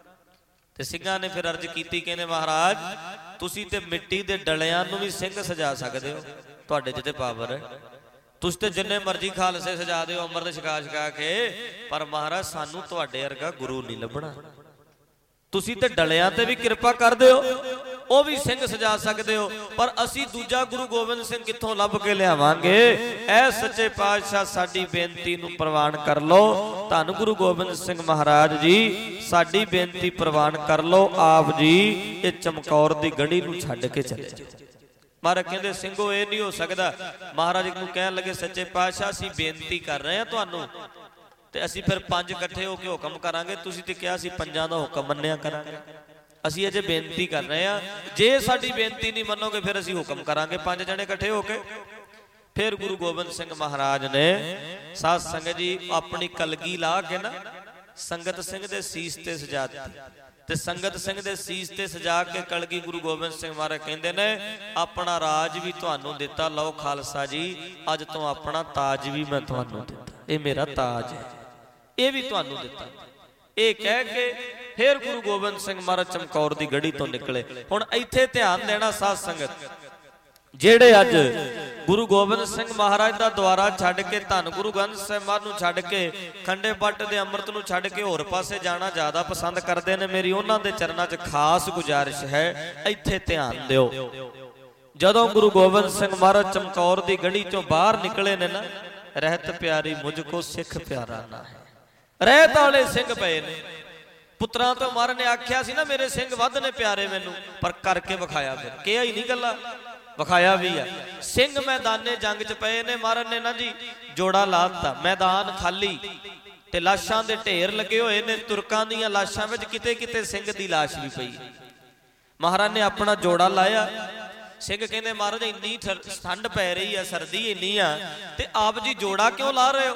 S1: ते ਸਿੰਘਾਂ ने फिर अर्ज की, कहते महाराज तुसी ते मिट्टी दे डलियां नूं भी ਸਿੰਘ सजा सकते हो, तुहाडे च ते पावर है। तुसीं ते जिन्ने मर्जी खालसे सजा दे हो अमृत छका छका के, पर महाराज सानू तुहाडे वर्गा गुरु नहीं लभना। तुसीं ते डलियां ते भी किरपा करदे हो, ਉਹ भी ਸਿੰਘ सजा सकते हो, पर असी दूजा गुरु गोबिंद सिंह कित्थों लभ के लियावांगे? ऐ सच्चे पातशाह साडी बेनती नूं प्रवान कर लो। धन गुरु गोबिंद सिंह महाराज जी साडी बेनती प्रवान कर लो। आप जी ये चमकौर दी गढ़ी नूं छड्ड के चले जाओ। महाराज कहंदे ਸਿੰਘੋ ਇਹ नहीं हो सकदा। महाराज नूं कहण लगे सच्चे पातशाह असीं बेनती कर रहे हां तुहानूं, ते असीं फिर पंज इकट्ठे हो के हुक्म करांगे। तुसीं ते किहा सी पंजां दा हुक्म मन्निया करांगे, असीं अजे बेनती कर रहे हैं। जे साडी बेनती नहीं मनोगे फिर असीं हुक्म करांगे पंज जने इकट्ठे होके। फिर गुरु गोबिंद सिंह महाराज ने साध संगत जी अपनी कलगी ला के ना संगत सिंह दे सीस ते सजा दी, ते संगत सिंह दे सीस ते सजा के कलगी गुरु गोबिंद सिंह महाराज कहंदे ने अपना राज भी तुहानूं दिता, लो खालसा जी अज तो अपना ताज भी मैं तुहानूं दिता, ये मेरा ताज है, ये भी तुहानूं दिता। ये कह के फिर गुरु गोबिंद सिंह महाराज चमकौर की गढ़ी तो निकले। हुण इत्थे ध्यान देना साध संगत, जेड़े अज गुरु गोबिंद सिंह महाराज का द्वारा छड्ड के धन गुरु ग्रंथ साहिब नूं छड्ड के खंडे पट दे अमृत नूं छड्ड के होर पासे जाना ज़्यादा पसंद करते हैं, मेरी उन्हां दे चरनां च खास गुजारिश है इत्थे ध्यान दिओ। जदों गुरु गोबिंद सिंह महाराज चमकौर की गढ़ी चों बाहर निकले ने ना, रहत प्यारी मुझको सिख प्यारा ना है, रहत वाले सिंह पे ने। पुत्रां तो महाराज ने आख्या सी ना मेरे सिंह वध ने प्यारे मैनू, पर करके विखाया, फिर कहा ही नहीं गल्ला विखाया भी है। सिंह मैदाने जंग च पे ने, महाराज ने ना जी जोड़ा ला दिता, मैदान खाली ते लाशां दे ढेर लगे हुए ने, तुरकां दीयां लाशां विच किते किते सिंह दी लाश भी पई। महाराज ने अपना जोड़ा लाया। सिंह कहंदे महाराज इन्नी ठंड पै रही है, सर्दी इन्नी आ, ते आप जी जोड़ा क्यों ला रहे हो?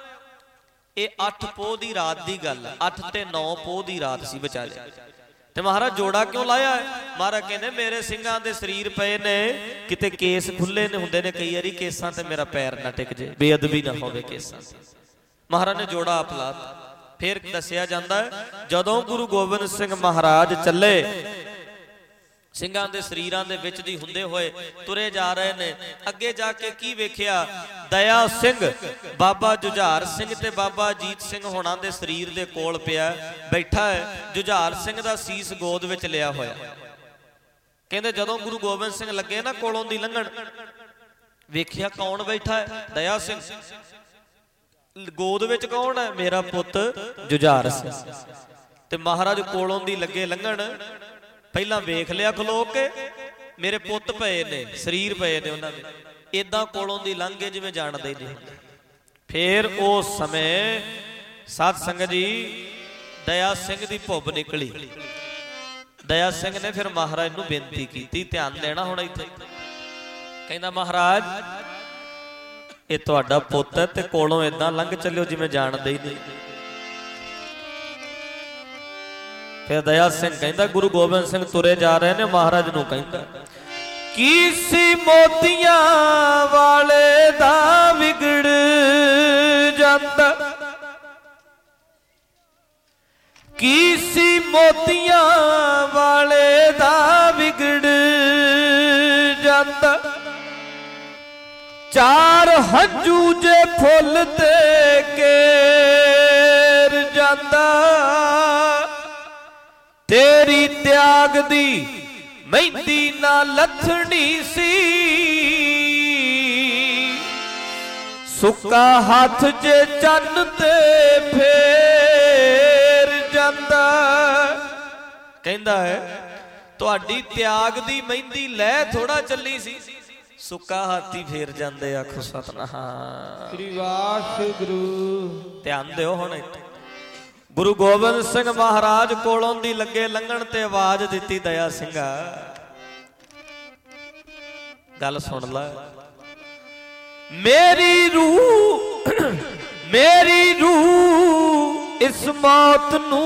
S1: ये अठ पोह की रात की गल, अठ ते नौ पोह की रात सी विचारे, ते महाराज जोड़ा क्यों लाया है? महाराज कहने मेरे सिंघां दे शरीर पे ने, किते केस खुले ने हुंदे ने कई बारी, केसां ते मेरा पैर ना टिक जे, बेअदबी ना होवे केसां। महाराज ने जोड़ा आप लाता। फिर दसिया जांदा है जदों गुरु गोबिंद सिंह महाराज चले, ਸਿੰਘਾਂ ਦੇ शरीरां दे विच दी हुंदे होए तुरे जा रहे ने, अगे जाके की वेखिया दया सिंह बाबा जुझार सिंह ते बाबा अजीत सिंह होणां दे शरीर दे कोल पिया बैठा है। जुझार सिंह दा सीस गोद विच लिया होया। कहंदे जदों गुरु गोबिंद सिंह लगे ना कोलों दी लंघण, वेखिया कौन बैठा है? दया सिंह। गोद विच कौन है? मेरा पुत जुझार सिंह। ते महाराज कोलों दी लगे लंघण, पहला वेख लिया खलो के मेरे पुत पे ने, शरीर पे ने उन्हां दे, इदां कोलों दी लंघे जिवें जाणदे नहीं। फिर उस समय साध संगत जी दया सिंह दी भुब निकली। दया सिंह ने फिर महाराज नूं बेनती की, ध्यान देना हुण इत्थे। कहंदा महाराज ये तुहाडा पुत है ते कोलों इदां लंघ चलियो जिवें जाणदे ही नहीं। फिर दया सिंह कहंदा गुरु गोबिंद सिंह तुरे जा रहे ने, महाराज नूं कहंदा कीसी मोतियां वाले दा विगड़ जांदा, कीसी मोतियां वाले दा विगड़ जांदा, चार हंजू जे फुल ते केर जांदा, तेरी त्याग दी मेहंदी ना लथनी सी, सुक्का हाथ जे चन्न ते फेर जांदा। कहंदा है तुहाडी त्याग दी मेहंदी लै थोड़ा चली सी, सुक्का हाथी फेर जांदे। आखो सतनाम श्री वाहिगुरू। ध्यान दिओ हुण इत्थे गुरु गोबिंद सिंह महाराज कोलों दी लगे लंघण ते आवाज दिती दया सिंघा, गल सुन ला। मेरी रूह मेरी रूह इस मौत नू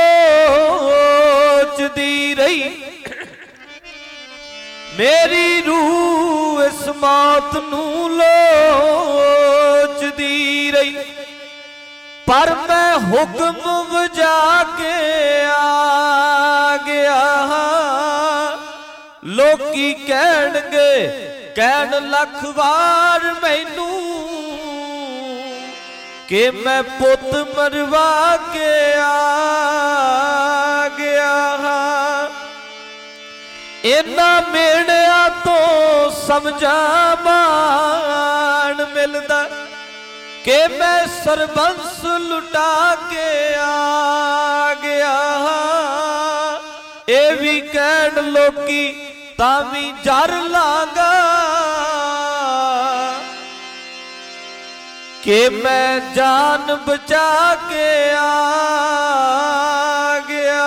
S1: लोचदी रही, मेरी रूह इस मौत नू लोचदी रही, पर मैं हुक्म वजा के आ गया। लोकी कहणगे कहण लख वार मैनू कि मैं पुत मरवा के आ गया। इन्हां मेड़िया तो समझा मान मिलदा कि मैं सरबंस लुटा के आ गया। ये भी कहण लोकी तावी जर लांगा कि मैं जान बचा के आ गया।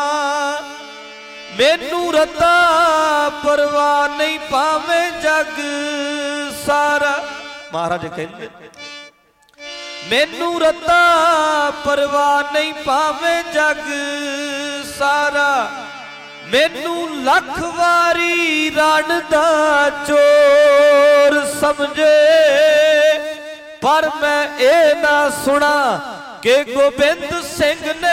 S1: मैनू रता परवाह नहीं पावे जग सारा। महाराज कहते मैनू रता परवाह नहीं पावे जग सारा, मैनू लख वारी रण दा चोर समझे, पर मैं ए ना सुना कि गोबिंद सिंह ने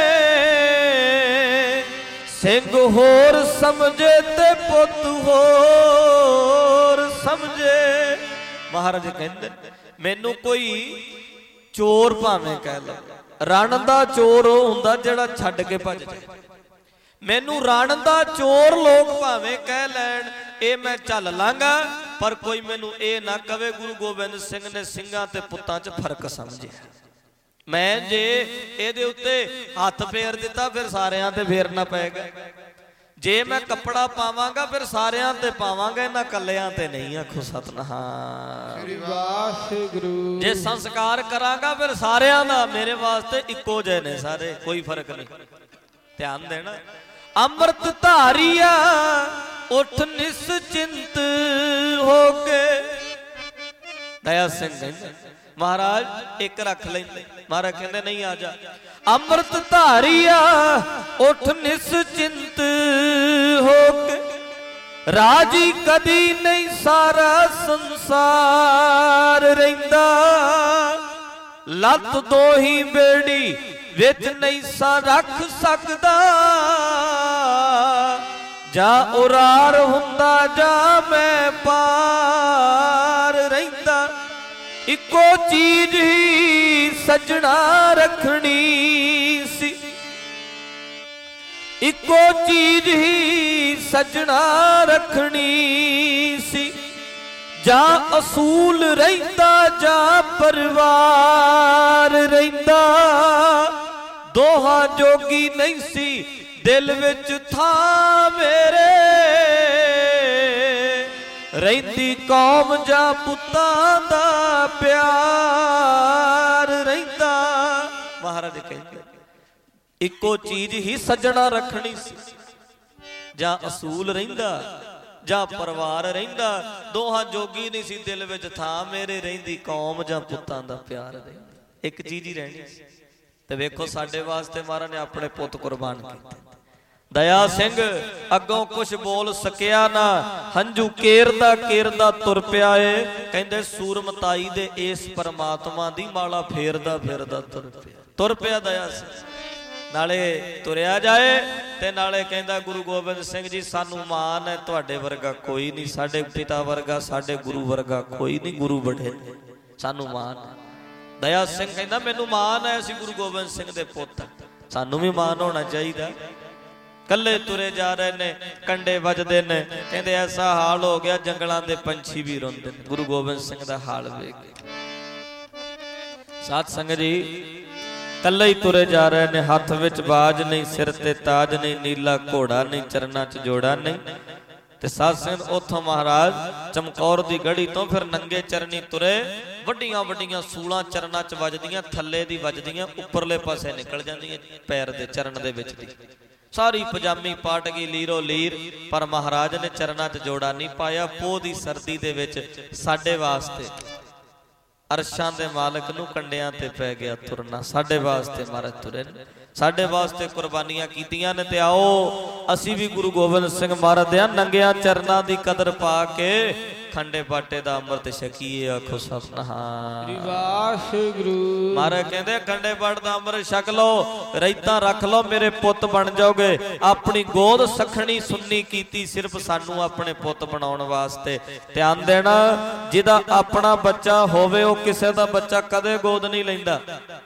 S1: सिंह होर समझे ते पुत होर समझे। महाराज कहते मैनू कोई चोर भावें कह लो, रण दा चोर वो हुंदा जिहड़ा छड्ड के भज जाए। मैनू रण दा चोर लोग भावें कह लैण, ये मैं चल लांगा, पर कोई मैनू ये ना कवे गुरु गोबिंद सिंह ने सिंघां ते पुत्तां च फर्क समझे। मैं जे इहदे उत्ते हथ फेर दिता फिर सारियां ते फेरना पेगा, जे मैं कपड़ा पावांगा फिर सारियां ते पावांगा, इन्हां कल्लियां ते नहीं। आखो सतनाम वाहिगुरू। जे संस्कार करांगा फिर सारियां दा मेरे वास्ते इक्को जे ने सारे, कोई फर्क नहीं। ध्यान देना। अमृत धारिया उठ निश्चिंत हो के, दया सिंह महाराज एक रख लेंदे, महाराज कहंदे नहीं आ जा। अमृत धारिया उठ निश्चिंत हो के, राजी कदी नहीं सारा संसार रहिंदा, लत दो ही बेड़ी विच नहीं सा रख सकदा, जा उरार हुंदा जा मैं पार रहिंदा। इको चीज ही सजना रखनी सी, इको चीज ही सजना रखनी सी, जा असूल रहिंदा जा परिवार रहिंदा। दोहा जोगी नहीं सी दिल विच था मेरे, रहिंदी कौम जा पुत्तां दा प्यार रहिंदा। महाराज कहते इको चीज ही सजना रखनी सी, जा असूल रहिंदा जा परिवार रहिंदा। दोहा जोगी नहीं सी दिल विच था मेरे, रहिंदी कौम जा पुत्तां दा प्यार रहिंदा। एक चीज ही रहनी सी। ते वेखो साडे वास्ते महाराज ने अपने पुत कुर्बान कीते। दया सिंह अगों कुछ बोल सकिया ना, हंझू केरदा केरदा तुर पिया है। कहंदे सूरमताई दे इस परमात्मा दी माला फेरदा फेरदा तुर पिया तुर पिया दया सिंह। नाले तुरिया जाए ते नाले कहंदा गुरु गोबिंद सिंह जी सानू मान है, तुहाडे वर्गा कोई नहीं, साडे पिता वर्गा साडे गुरु वर्गा कोई नहीं, गुरु बड़े सानू मान है। दया सिंह कहंदा मैनू मान है, असीं गुरु गोबिंद सिंह दे पुत्त, सानू भी मान होना चाहिए। कल्ले तुरे जा रहे ने, कंडे वजदे ने, कहंदे ऐसा हाल हो गया जंगलां दे पंछी भी रोंदे ने। गुरु गोबिंद सिंह दा हाल वेख साध संगत जी, कल्ले ही तुरे जा रहे ने, हथ विच बाज नहीं, सिर ते ताज नहीं, नीला घोड़ा नहीं, चरना च जोड़ा नहीं। ते साध संगत उथों महाराज चमकौर दी गढ़ी तो फिर नंगे चरनी तुरे, वड्डियां वड्डियां सूलां चरना च वजदियां, थल्ले दी वजदियां, उपरले पासे निकल जांदियां पैर दे चरण दे विच दी। सारी पजामी पाट गई लीरो लीर, पर महाराज ने चरना च जोड़ा नहीं पाया। पोह दी सर्दी दे विच साडे वास्ते अरशां दे मालक नूं कंडियां ते पै गया तुरना। साडे वास्ते महाराज तुरे ने, साडे वास्ते कुर्बानियां कीतियां ने। ते आओ असी भी गुरु गोबिंद सिंह महाराज दे नंगियां चरना दी कदर पा के खंडे बाटे दा अमृत छकीए। आखो सतनाम
S2: वाहिगुरू।
S1: महाराज कहंदे खंडे बाट दा अमृत छक लो, रैतां रख लो, मेरे पुत बन जाओगे। अपनी गोद सखणी सुन्नी कीती सिर्फ सानू अपने पुत बनाउण वास्ते। ध्यान देना, जिहदा अपना बच्चा होवे ओ किसे दा बच्चा कदे गोद नहीं लैंदा,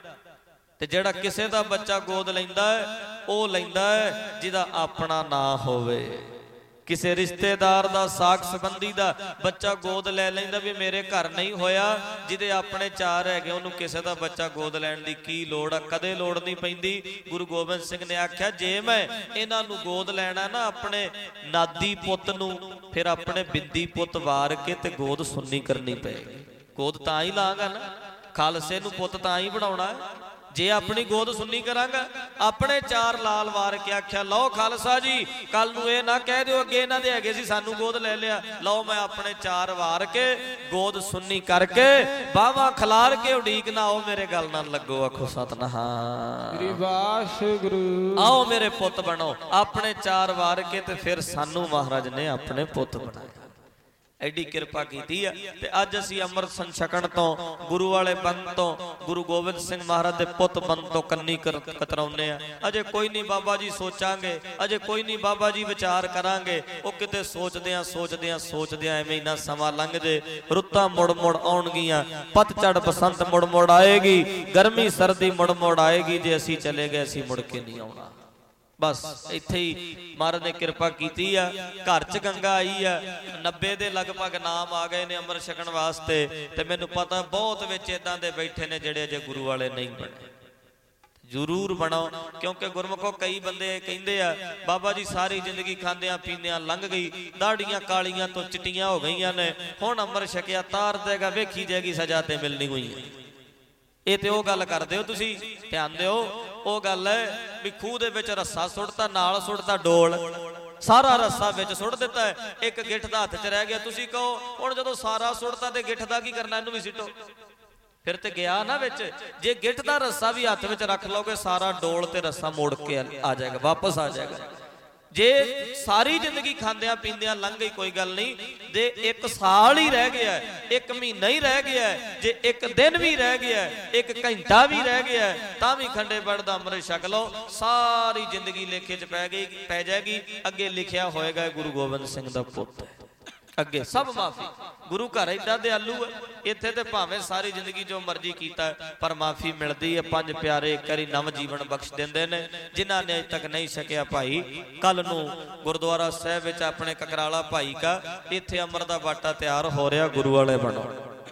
S1: ते जिहड़ा किसे दा बच्चा गोद लैंदा है ओ लैंदा है जिहदा अपना ना होवे। किसी रिश्तेदार दा साख संबंधी दा बच्चा गोद लै लैंदा भी मेरे घर नहीं होया, जिहदे अपने चार है उन्होंने किसी दा बच्चा गोद लैण दी की लोड़ आ? कदे लोड़ नहीं पैंदी। गुरु गोबिंद सिंह ने आख्या जे मैं इन्हां नूं गोद लैणा ना अपने नादी पुत नूं, फिर अपने बिंदी पुत वार के ते गोद सुन्नी करनी पेगी। गोद तां ही लांगा ना, खालसे नूं पुत तां ही बनाउणा है। जे अपनी गोद सुन्नी करांगा, अपने चार लाल वार के आख्या लो खालसा जी कल नूं ये ना कह दिओ अगे इन्हां दे हैगे सी सानू गोद ले लिया। लो मैं अपने चार वार के गोद सुन्नी करके बावां खलार के उड़ीक ना आओ मेरे गल नाल लगो। आखो सतनाम
S2: वाहिगुरू।
S1: आओ मेरे पुत बनो। अपने चार वार के ते फिर सानू महाराज ने अपने पुत बनाया। एडी किरपा कीती है। ते अज असीं अमृत संछकण तो गुरु वाले बन तो गुरु गोबिंद सिंह महाराज दे पुत बन तो कन्नी कतराउने आ। अजे कोई नहीं बाबा जी सोचांगे, अजे कोई नहीं बाबा जी विचार करांगे। ओ किते सोचदियां सोचदियां सोचदियां एवें ना समा लंघ जे। रुत्तां मुड़ मुड़ आउणगीਆਂ, पतझड़ बसंत मुड़ मुड़ आएगी, गर्मी सर्दी मुड़ मुड़ आएगी। जे असीं चले गए असीं मुड़ के नहीं आउणा। बस इत्थे ही महाराज ने किरपा कीती आ। घर च गंगा आई है, नब्बे दे लगभग नाम आ गए ने अमृत छकण वास्ते। ते मैनूं पता बहुत विच इदां दे बैठे ने जिहड़े अजे गुरु वाले नहीं बने। जरूर बनो, क्योंकि गुरमुखो कई बंदे कहिंदे आ बाबा जी सारी जिंदगी खांदियां पींदियां लंघ गई, दाड़ियां कालियां तो चिट्टियां हो गईयां ने, हुण अमृत छकिया तार देगा वेखी जाएगी सजा ते मिलनी हुई है। ये तो गल करदे हो तुसीं, ध्यान दिओ। वो गल है भी खूह दे विच रस्सा सुटता, नाल सुटता डोल, सारा रस्सा विच सुट दिता है, एक गिठ दा हत्थ च रह गया। तुसीं कहो हुण जदों सारा सुटता ते गिठ दा की करना, इहनूं भी सिੱਟੋ, फिर ते गया ना विच। जे गिठ दा रस्सा भी हत्थ विच रख लोगे सारा डोल ते रस्सा मुड़ के आ जाएगा, वापस आ जाएगा। जे सारी जिंदगी खांदियां पींदियां लंघ गई कोई गल नहीं, जे एक साल ही रह गया, एक महीना ही रह गया, जे एक दिन भी रह गया, एक घंटा भी रह गया, तां भी खंडे बड़ दा अमृत छक लो, सारी जिंदगी लेखे च पै गई पै जाएगी। अगे लिखिया होएगा गुरु गोबिंद सिंह दा पुत है, अगे सब माफी। गुरु घर एडा दयालु है, इत्थे ते भावें सारी जिंदगी जो मर्जी कीता है पर माफी मिलती है। पंज प्यारे एक बारी नव जीवन बख्श देंदे ने। जिन्हां ने अज तक नहीं सकिया भाई, कल नूं गुरुद्वारा साहिब विच अपने ककराला भाई का इत्थे अमर दा बाटा तैयार हो रहा। गुरु वाले बनो,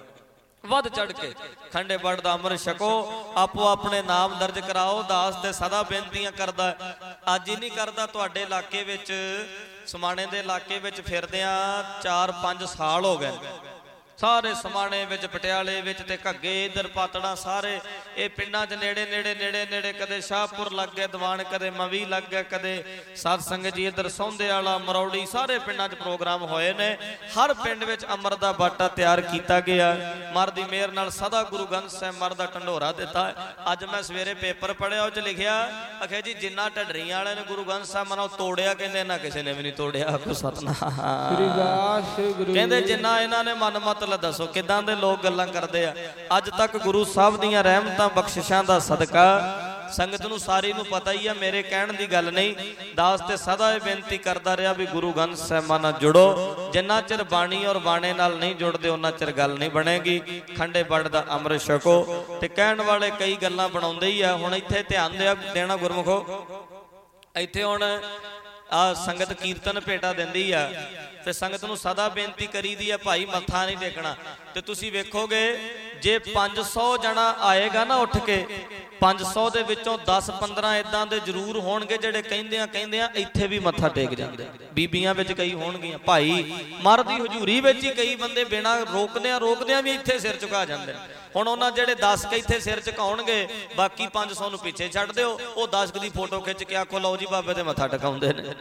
S1: वध चढ़ के खंडे बड़ दा अमृत छको, आपो अपने नाम दर्ज कराओ। दास दे सदा बेनतियां करदा, अज ही नहीं करदा, तुहाडे इलाके विच समाणे दे इलाके विच फिरदियां चार पांच साल हो गए। सारे समाणे विच पटियाले विच ते घग्गे इधर पातड़ा सारे ये पिंडां च नेड़े नेड़े नेड़े नेड़े कदे शाहपुर लग गए दीवान, कदे मवी लग गए, कदे सतसंग जी इधर सौंदे वाला मरौड़ी, सारे पिंडां च प्रोग्राम होए ने। हर पिंड विच अमर दा बाटा तैयार कीता गया। मर दी मेहर नाल सदा गुरु ग्रंथ साहिब मर दा ढंडोरा दिता। अज मैं सवेरे पेपर पढ़िया, उस लिखिया आखे जी जिन्ना ढडरियां वाले ने गुरु ग्रंथ साहिब मनो तोड़िया, कहंदे ना किसी ने भी नहीं तोड़िया। आखो सतनाम। कहंदे जिन्ना इन्हां ने मन मत दसो किदां दे लोग गल्लां करदे आ। अज तक गुरु साहब दीयां रहमतां बख्शिशां दा सदका संगत नूं सारी नूं पता ही है, मेरे कहण दी गल नहीं। दास ते सदा ये बेनती करदा रहा भी गुरु ग्रंथ साहिबां नाल जुड़ो। जिन्ना चिर बाणी और बाणे नाल नहीं जुड़दे उन्ना चिर गल नहीं बनेगी। खंडे बड़ दा अमृत छको। ते कहण वाले कई गल्लां बनाउंदे ही आ। हुण इत्थे ध्यान देना गुरमुखो, इत्थे हुण आ संगत कीर्तन भेटा दिंदी आ। ਤੇ ਸੰਗਤ ਨੂੰ ਸਦਾ ਬੇਨਤੀ ਕਰੀਦੀ ਆ ਭਾਈ ਮੱਥਾ ਨਹੀਂ ਟੇਕਣਾ। ਤੇ ਤੁਸੀਂ ਵੇਖੋਗੇ ਜੇ ਪੰਜ ਸੌ ਜਣਾ ਆਏਗਾ ਨਾ ਉੱਠ ਕੇ, ਪੰਜ ਸੌ ਦੇ ਵਿੱਚੋਂ ਦਸ ਪੰਦਰਾਂ ਇਦਾਂ ਦੇ ਜ਼ਰੂਰ ਹੋਣਗੇ ਜਿਹੜੇ ਕਹਿੰਦਿਆਂ ਕਹਿੰਦਿਆਂ ਇੱਥੇ ਵੀ ਮੱਥਾ ਟੇਕ ਜਾਂਦੇ। ਬੀਬੀਆਂ ਵਿੱਚ ਕਈ ਹੋਣਗੀਆਂ, ਭਾਈ ਮਰਦ ਦੀ ਹਜ਼ੂਰੀ ਵਿੱਚ ਹੀ ਕਈ ਬੰਦੇ ਬਿਨਾਂ ਰੋਕਦਿਆਂ ਰੋਕਦਿਆਂ ਵੀ ਇੱਥੇ ਸਿਰ ਝੁਕਾ ਜਾਂਦੇ। ਹੁਣ ਉਹਨਾਂ ਜਿਹੜੇ ਦਸ ਕ ਇੱਥੇ ਸਿਰ ਝੁਕਾਉਣਗੇ, ਬਾਕੀ ਪੰਜ ਸੌ ਨੂੰ ਪਿੱਛੇ ਛੱਡ ਦਿਓ। ਉਹ ਦਸ ਕ ਦੀ ਫੋਟੋ ਖਿੱਚ ਕੇ ਆਖੋ ਲਓ ਜੀ ਬਾਬੇ ਤੇ ਮੱਥਾ ਟਿਕਾਉਂਦੇ ਨੇ।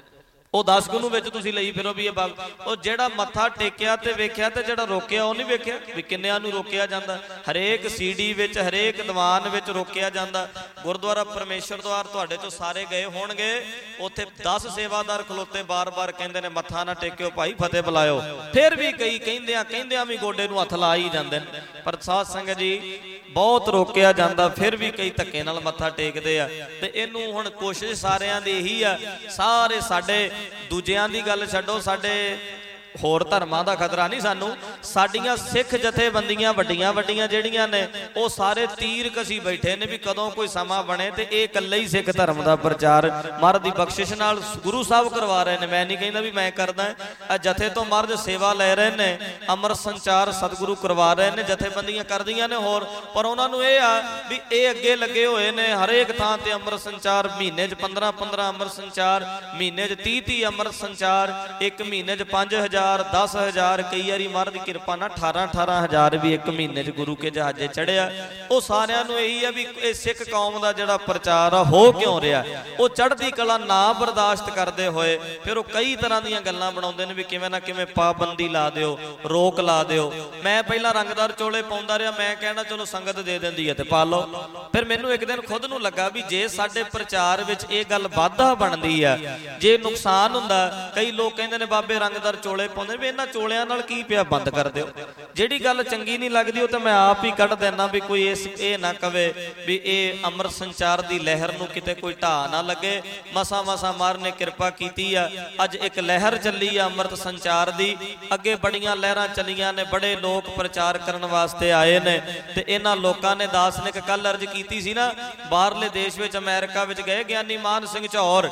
S1: ਉਹ ਦਸ ਗੁਰੂ ਵਿੱਚ ਤੁਸੀਂ ਲਈ ਫਿਰੋ ਵੀ ਇਹ ਬਾਬਾ, ਉਹ ਜਿਹੜਾ ਮੱਥਾ ਟੇਕਿਆ ਤੇ ਵੇਖਿਆ ਤੇ ਜਿਹੜਾ ਰੋਕਿਆ ਉਹ ਨਹੀਂ ਵੇਖਿਆ ਵੀ ਕਿੰਨਿਆਂ ਨੂੰ ਰੋਕਿਆ ਜਾਂਦਾ। ਹਰੇਕ ਸੀਡੀ ਵਿੱਚ, ਹਰੇਕ ਦੀਵਾਨ ਵਿੱਚ ਰੋਕਿਆ ਜਾਂਦਾ। ਗੁਰਦੁਆਰਾ ਪਰਮੇਸ਼ਰ ਦੁਆਰ ਤੁਹਾਡੇ ਚੋਂ ਸਾਰੇ ਗਏ ਹੋਣਗੇ, ਉੱਥੇ ਦਸ ਸੇਵਾਦਾਰ ਖਲੋਤੇ ਬਾਰ-ਬਾਰ ਕਹਿੰਦੇ ਨੇ ਮੱਥਾ ਨਾ ਟੇਕਿਓ ਭਾਈ, ਫਤਿਹ ਬੁਲਾਇਓ। ਫਿਰ ਵੀ ਕਈ ਕਹਿੰਦਿਆਂ ਕਹਿੰਦਿਆਂ ਵੀ ਗੋਡੇ ਨੂੰ ਹੱਥ ਲਾ ਹੀ ਜਾਂਦੇ ਨੇ। ਪਰ ਸਾਧ ਸੰਗਤ ਜੀ ਬਹੁਤ ਰੋਕਿਆ ਜਾਂਦਾ, ਫਿਰ ਵੀ ਕਈ ਧੱਕੇ ਨਾਲ ਮੱਥਾ ਟੇਕਦੇ ਆ। ਤੇ ਇਹਨੂੰ ਹੁਣ ਕੋਸ਼ਿਸ਼ ਸਾਰਿਆਂ ਦੀ ਇਹੀ ਆ, ਸਾਰੇ ਸਾਡੇ ਦੂਜਿਆਂ ਦੀ ਗੱਲ ਛੱਡੋ, ਸਾਡੇ ਹੋਰ ਧਰਮਾਂ ਦਾ ਖਤਰਾ ਨਹੀਂ ਸਾਨੂੰ, ਸਾਡੀਆਂ ਸਿੱਖ ਜਥੇਬੰਦੀਆਂ ਵੱਡੀਆਂ ਵੱਡੀਆਂ ਜਿਹੜੀਆਂ ਨੇ ਉਹ ਸਾਰੇ ਤੀਰ ਕਸੀ ਬੈਠੇ ਨੇ ਵੀ ਕਦੋਂ ਕੋਈ ਸਮਾਂ ਬਣੇ ਤੇ ਇਹ ਇਕੱਲੇ ਹੀ ਸਿੱਖ ਧਰਮ ਦਾ ਪ੍ਰਚਾਰ ਮਹਾਰਾਜ ਦੀ ਬਖਸ਼ਿਸ਼ ਨਾਲ ਗੁਰੂ ਸਾਹਿਬ ਕਰਵਾ ਰਹੇ ਨੇ। ਮੈਂ ਨਹੀਂ ਕਹਿੰਦਾ ਵੀ ਮੈਂ ਕਰਦਾ, ਇਹ ਜਥੇ ਤੋਂ ਮਹਾਰਾਜ ਸੇਵਾ ਲੈ ਰਹੇ ਨੇ, ਅੰਮ੍ਰਿਤ ਸੰਚਾਰ ਸਤਿਗੁਰੂ ਕਰਵਾ ਰਹੇ ਨੇ, ਜਥੇਬੰਦੀਆਂ ਕਰਦੀਆਂ ਨੇ ਹੋਰ। ਪਰ ਉਹਨਾਂ ਨੂੰ ਇਹ ਆ ਵੀ ਇਹ ਅੱਗੇ ਲੱਗੇ ਹੋਏ ਨੇ ਹਰੇਕ ਥਾਂ ਤੇ ਅੰਮ੍ਰਿਤ ਸੰਚਾਰ, ਮਹੀਨੇ 'ਚ ਪੰਦਰਾਂ ਪੰਦਰਾਂ ਅੰਮ੍ਰਿਤ ਸੰਚਾਰ, ਮਹੀਨੇ 'ਚ ਤੀਹ ਤੀਹ ਅੰਮ੍ਰਿਤ ਸੰਚਾਰ, ਇੱਕ ਮਹੀਨੇ 'ਚ ਪੰਜ ਹਜ਼ਾਰ ਦਸ ਹਜ਼ਾਰ, ਕਈ ਵਾਰੀ ਮਹਾਰਾਜ ਦੀ ਕਿਰਪਾ ਨਾਲ ਅਠਾਰਾਂ ਅਠਾਰਾਂ ਹਜ਼ਾਰ ਵੀ ਇੱਕ ਮਹੀਨੇ 'ਚ ਗੁਰੂ ਕੇ ਜਹਾਜ਼ੇ ਚੜਿਆ। ਉਹ ਸਾਰਿਆਂ ਨੂੰ ਇਹੀ ਆ ਵੀ ਇਹ ਸਿੱਖ ਕੌਮ ਦਾ ਜਿਹੜਾ ਪ੍ਰਚਾਰ ਆ ਹੋ ਕਿਉਂ ਰਿਹਾ। ਉਹ ਚੜ੍ਹਦੀ ਕਲਾ ਨਾ ਬਰਦਾਸ਼ਤ ਕਰਦੇ ਹੋਏ ਫਿਰ ਉਹ ਕਈ ਤਰ੍ਹਾਂ ਦੀਆਂ ਗੱਲਾਂ ਬਣਾਉਂਦੇ ਨੇ ਵੀ ਕਿਵੇਂ ਨਾ ਕਿਵੇਂ ਪਾਬੰਦੀ ਲਾ ਦਿਓ, ਰੋਕ ਲਾ ਦਿਓ। ਮੈਂ ਪਹਿਲਾਂ ਰੰਗਦਾਰ ਚੋਲੇ ਪਾਉਂਦਾ ਰਿਹਾ, ਮੈਂ ਕਹਿਣਾ ਚਲੋ ਸੰਗਤ ਦੇ ਦਿੰਦੀ ਹੈ ਤੇ ਪਾ ਲਓ। ਫਿਰ ਮੈਨੂੰ ਇੱਕ ਦਿਨ ਖੁਦ ਨੂੰ ਲੱਗਾ ਵੀ ਜੇ ਸਾਡੇ ਪ੍ਰਚਾਰ ਵਿੱਚ ਇਹ ਗੱਲ ਵਾਧਾ ਬਣਦੀ ਆ, ਜੇ ਨੁਕਸਾਨ ਹੁੰਦਾ, ਕਈ ਲੋਕ ਕਹਿੰਦੇ ਨੇ ਬਾਬੇ ਰੰਗਦਾਰ ਚੋਲੇ ਪਾਉਂਦੇ ਵੀ ਇਹਨਾਂ ਚੋਲਿਆਂ ਨਾਲ ਕੀ ਪਿਆ, ਬੰਦ ਕਰ ਦਿਓ। ਜਿਹੜੀ ਗੱਲ ਚੰਗੀ ਨਹੀਂ ਲੱਗਦੀ ਉਹ ਤਾਂ ਮੈਂ ਆਪ ਹੀ ਕੱਢ ਦਿੰਦਾ ਵੀ ਕੋਈ ਇਸ ਇਹ ਨਾ ਕਵੇ ਵੀ ਇਹ ਅੰਮ੍ਰਿਤ ਸੰਚਾਰ ਦੀ ਲਹਿਰ ਨੂੰ ਕਿਤੇ ਕੋਈ ਢਾਹ ਨਾ ਲੱਗੇ। ਮਸਾ ਮਸਾ ਮਹਾਰਾਜ ਨੇ ਕਿਰਪਾ ਕੀਤੀ ਆ, ਅੱਜ ਇੱਕ ਲਹਿਰ ਚੱਲੀ ਆ ਅੰਮ੍ਰਿਤ ਸੰਚਾਰ ਦੀ। ਅੱਗੇ ਬੜੀਆਂ ਲਹਿਰਾਂ ਚੱਲੀਆਂ ਨੇ, ਬੜੇ ਲੋਕ ਪ੍ਰਚਾਰ ਕਰਨ ਵਾਸਤੇ ਆਏ ਨੇ। ਤੇ ਇਹਨਾਂ ਲੋਕਾਂ ਨੇ, ਦਾਸ ਨੇ ਕੱਲ ਅਰਜ਼ ਕੀਤੀ ਸੀ ਨਾ, ਬਾਹਰਲੇ ਦੇਸ਼ ਵਿੱਚ ਅਮਰੀਕਾ ਵਿੱਚ ਗਏ ਗਿਆਨੀ ਮਾਨ ਸਿੰਘ ਚੌਰ,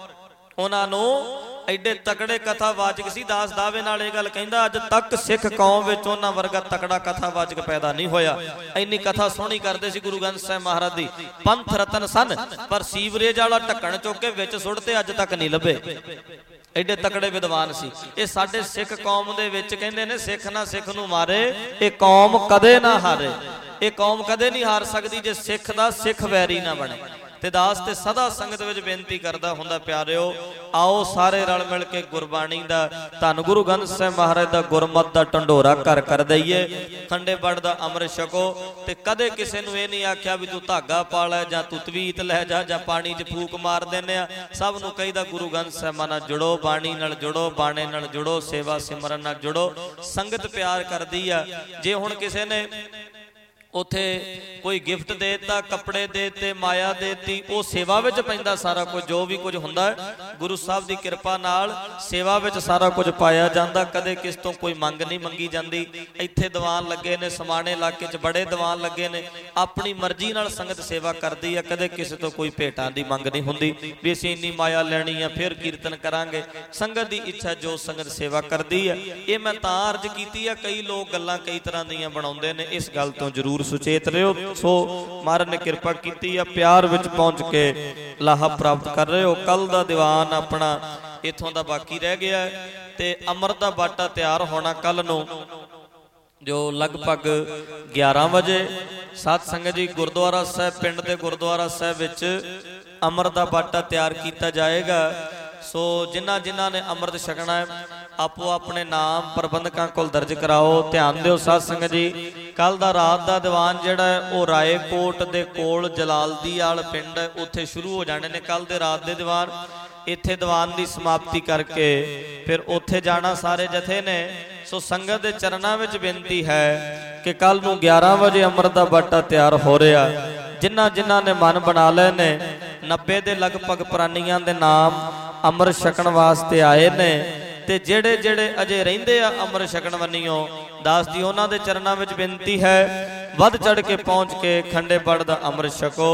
S1: ਉਹਨਾਂ ਨੂੰ ਐਡੇ ਤਕੜੇ ਕਥਾਵਾਚਕ ਸੀ। ਦਾਸ ਦਾਵੇ ਨਾਲ ਇਹ ਗੱਲ ਕਹਿੰਦਾ ਅੱਜ ਤੱਕ ਸਿੱਖ ਕੌਮ ਵਿੱਚ ਉਹਨਾਂ ਵਰਗਾ ਤਕੜਾ ਕਥਾਵਾਚਕ ਪੈਦਾ ਨਹੀਂ ਹੋਇਆ। ਇੰਨੀ ਕਥਾ ਸੋਹਣੀ ਕਰਦੇ ਸੀ ਗੁਰੂ ਗ੍ਰੰਥ ਸਾਹਿਬ ਮਹਾਰਾਜ ਦੀ। ਪੰਥ ਰਤਨ ਸਨ ਪਰ ਸੀਵਰੇਜ ਵਾਲਾ ਢੱਕਣ ਚੁੱਕ ਕੇ ਵਿੱਚ ਸੁੱਟਦੇ ਅੱਜ ਤੱਕ ਨਹੀਂ ਲੱਭੇ। ਐਡੇ ਤਕੜੇ ਵਿਦਵਾਨ ਸੀ। ਇਹ ਸਾਡੇ ਸਿੱਖ ਕੌਮ ਦੇ ਵਿੱਚ ਕਹਿੰਦੇ ਨੇ ਸਿੱਖ ਨਾ ਸਿੱਖ ਨੂੰ ਮਾਰੇ, ਇਹ ਕੌਮ ਕਦੇ ਨਾ ਹਾਰੇ। ਇਹ ਕੌਮ ਕਦੇ ਨਹੀਂ ਹਾਰ ਸਕਦੀ ਜੇ ਸਿੱਖ ਦਾ ਸਿੱਖ ਵੈਰੀ ਨਾ ਬਣੇ। ਤੇ ਦਾਸ ਤੇ ਸਦਾ ਸੰਗਤ ਵਿੱਚ ਬੇਨਤੀ ਕਰਦਾ ਹੁੰਦਾ, ਪਿਆਰਿਓ ਆਓ ਸਾਰੇ ਰਲ ਮਿਲ ਕੇ ਗੁਰਬਾਣੀ ਦਾ, ਧੰਨ ਗੁਰੂ ਗ੍ਰੰਥ ਸਾਹਿਬ ਮਹਾਰਾਜ ਦਾ ਗੁਰਮਤਿ ਦਾ ਢੰਡੋਰਾ ਕਰ ਕਰ ਦਈਏ। ਖੰਡੇ ਬੜ ਦਾ ਅੰਮ੍ਰਿਤ ਛਕੋ। ਤੇ ਕਦੇ ਕਿਸੇ ਨੂੰ ਇਹ ਨਹੀਂ ਆਖਿਆ ਵੀ ਤੂੰ ਧਾਗਾ ਪਾ ਲੈ ਜਾਂ ਤੂੰ ਤਵੀਤ ਲੈ ਜਾ ਜਾਂ ਪਾਣੀ 'ਚ ਫੂਕ ਮਾਰ ਦਿੰਦੇ ਆ। ਸਭ ਨੂੰ ਕਹੀਦਾ ਗੁਰੂ ਗ੍ਰੰਥ ਸਾਹਿਬਾਂ ਨਾਲ ਜੁੜੋ, ਬਾਣੀ ਨਾਲ ਜੁੜੋ, ਬਾਣੇ ਨਾਲ ਜੁੜੋ, ਸੇਵਾ ਸਿਮਰਨ ਨਾਲ ਜੁੜੋ। ਸੰਗਤ ਪਿਆਰ ਕਰਦੀ ਆ। ਜੇ ਹੁਣ ਕਿਸੇ ਨੇ ਉੱਥੇ ਕੋਈ ਗਿਫਟ ਦੇ ਦਿੱਤਾ, ਕੱਪੜੇ ਦੇ ਦਿੱਤੇ, ਮਾਇਆ ਦੇ ਦਿੱਤੀ, ਉਹ ਸੇਵਾ ਵਿੱਚ ਪੈਂਦਾ ਸਾਰਾ ਕੁਝ। ਜੋ ਵੀ ਕੁਝ ਹੁੰਦਾ ਗੁਰੂ ਸਾਹਿਬ ਦੀ ਕਿਰਪਾ ਨਾਲ ਸੇਵਾ ਵਿੱਚ ਸਾਰਾ ਕੁਝ ਪਾਇਆ ਜਾਂਦਾ। ਕਦੇ ਕਿਸ ਤੋਂ ਕੋਈ ਮੰਗ ਨਹੀਂ ਮੰਗੀ ਜਾਂਦੀ। ਇੱਥੇ ਦੀਵਾਨ ਲੱਗੇ ਨੇ, ਸਮਾਣੇ ਇਲਾਕੇ 'ਚ ਬੜੇ ਦੀਵਾਨ ਲੱਗੇ ਨੇ, ਆਪਣੀ ਮਰਜ਼ੀ ਨਾਲ ਸੰਗਤ ਸੇਵਾ ਕਰਦੀ ਆ। ਕਦੇ ਕਿਸੇ ਤੋਂ ਕੋਈ ਭੇਟਾਂ ਦੀ ਮੰਗ ਨਹੀਂ ਹੁੰਦੀ ਵੀ ਅਸੀਂ ਇੰਨੀ ਮਾਇਆ ਲੈਣੀ ਆ ਫਿਰ ਕੀਰਤਨ ਕਰਾਂਗੇ। ਸੰਗਤ ਦੀ ਇੱਛਾ ਜੋ ਸੰਗਤ ਸੇਵਾ ਕਰਦੀ ਆ। ਇਹ ਮੈਂ ਤਾਂ ਅਰਜ਼ ਕੀਤੀ ਆ, ਕਈ ਲੋਕ ਗੱਲਾਂ ਕਈ ਤਰ੍ਹਾਂ ਦੀਆਂ ਬਣਾਉਂਦੇ ਨੇ, ਇਸ ਗੱਲ ਤੋਂ ਜ਼ਰੂਰ ਸੁਚੇਤ ਰਹੋ। ਸੋ ਮਹਾਰਾਜ ਨੇ ਕਿਰਪਾ ਕੀਤੀ ਆ, ਪਿਆਰ ਵਿੱਚ ਪਹੁੰਚ ਕੇ ਲਾਹਾ ਪ੍ਰਾਪਤ ਕਰ ਰਹੇ ਹੋ। ਕੱਲ ਦਾ ਦੀਵਾਨ ਆਪਣਾ ਇੱਥੋਂ ਦਾ ਬਾਕੀ ਰਹਿ ਗਿਆ ਤੇ ਅੰਮ੍ਰਿਤ ਦਾ ਬਾਟਾ ਤਿਆਰ ਹੋਣਾ ਕੱਲ ਨੂੰ, ਜੋ ਲਗਭਗ ਗਿਆਰਾਂ ਵਜੇ। ਸਾਧ ਸੰਗਤ ਜੀ ਗੁਰਦੁਆਰਾ ਸਾਹਿਬ, ਪਿੰਡ ਦੇ ਗੁਰਦੁਆਰਾ ਸਾਹਿਬ ਵਿੱਚ ਅੰਮ੍ਰਿਤ ਦਾ ਬਾਟਾ ਤਿਆਰ ਕੀਤਾ ਜਾਏਗਾ। ਸੋ ਜਿਨ੍ਹਾਂ ਜਿਨ੍ਹਾਂ ਨੇ ਅੰਮ੍ਰਿਤ ਛਕਣਾ ਹੈ ਆਪੋ ਆਪਣੇ ਨਾਮ ਪ੍ਰਬੰਧਕਾਂ ਕੋਲ ਦਰਜ ਕਰਾਓ। ਧਿਆਨ ਦਿਓ ਸਾਧ ਸੰਗਤ ਜੀ, ਕੱਲ ਦਾ ਰਾਤ ਦਾ ਦੀਵਾਨ ਜਿਹੜਾ ਹੈ ਉਹ ਰਾਏਕੋਟ ਦੇ ਕੋਲ ਜਲਾਲਦੀ ਵਾਲ ਪਿੰਡ ਹੈ, ਉੱਥੇ ਸ਼ੁਰੂ ਹੋ ਜਾਣੇ ਨੇ ਕੱਲ ਦੇ ਰਾਤ ਦੇ ਦੀਵਾਨ। ਇੱਥੇ ਦੀਵਾਨ ਦੀ ਸਮਾਪਤੀ ਕਰਕੇ ਫਿਰ ਉੱਥੇ ਜਾਣਾ ਸਾਰੇ ਜਥੇ ਨੇ। ਸੋ ਸੰਗਤ ਦੇ ਚਰਨਾਂ ਵਿੱਚ ਬੇਨਤੀ ਹੈ ਕਿ ਕੱਲ ਨੂੰ ਗਿਆਰਾਂ ਵਜੇ ਅੰਮ੍ਰਿਤ ਦਾ ਬਾਟਾ ਤਿਆਰ ਹੋ ਰਿਹਾ। ਜਿਨ੍ਹਾਂ ਜਿਨ੍ਹਾਂ ਨੇ ਮਨ ਬਣਾ ਲਏ ਨੇ, ਨੱਬੇ ਦੇ ਲਗਭਗ ਪ੍ਰਾਨੀਆਂ ਦੇ ਨਾਮ ਅੰਮ੍ਰਿਤ ਛਕਣ ਵਾਸਤੇ ਆਏ ਨੇ। ਤੇ ਜਿਹੜੇ ਜਿਹੜੇ ਅਜੇ ਰਹਿੰਦੇ ਆ ਅੰਮ੍ਰਿਤ ਛਕਣ ਵੰਨੀਓ, ਦਾਸ ਜੀ ਉਹਨਾਂ ਦੇ ਚਰਨਾਂ ਵਿੱਚ ਬੇਨਤੀ ਹੈ ਵੱਧ ਚੜ ਕੇ ਪਹੁੰਚ ਕੇ ਖੰਡੇ ਬੜ ਦਾ ਅੰਮ੍ਰਿਤ ਛਕੋ।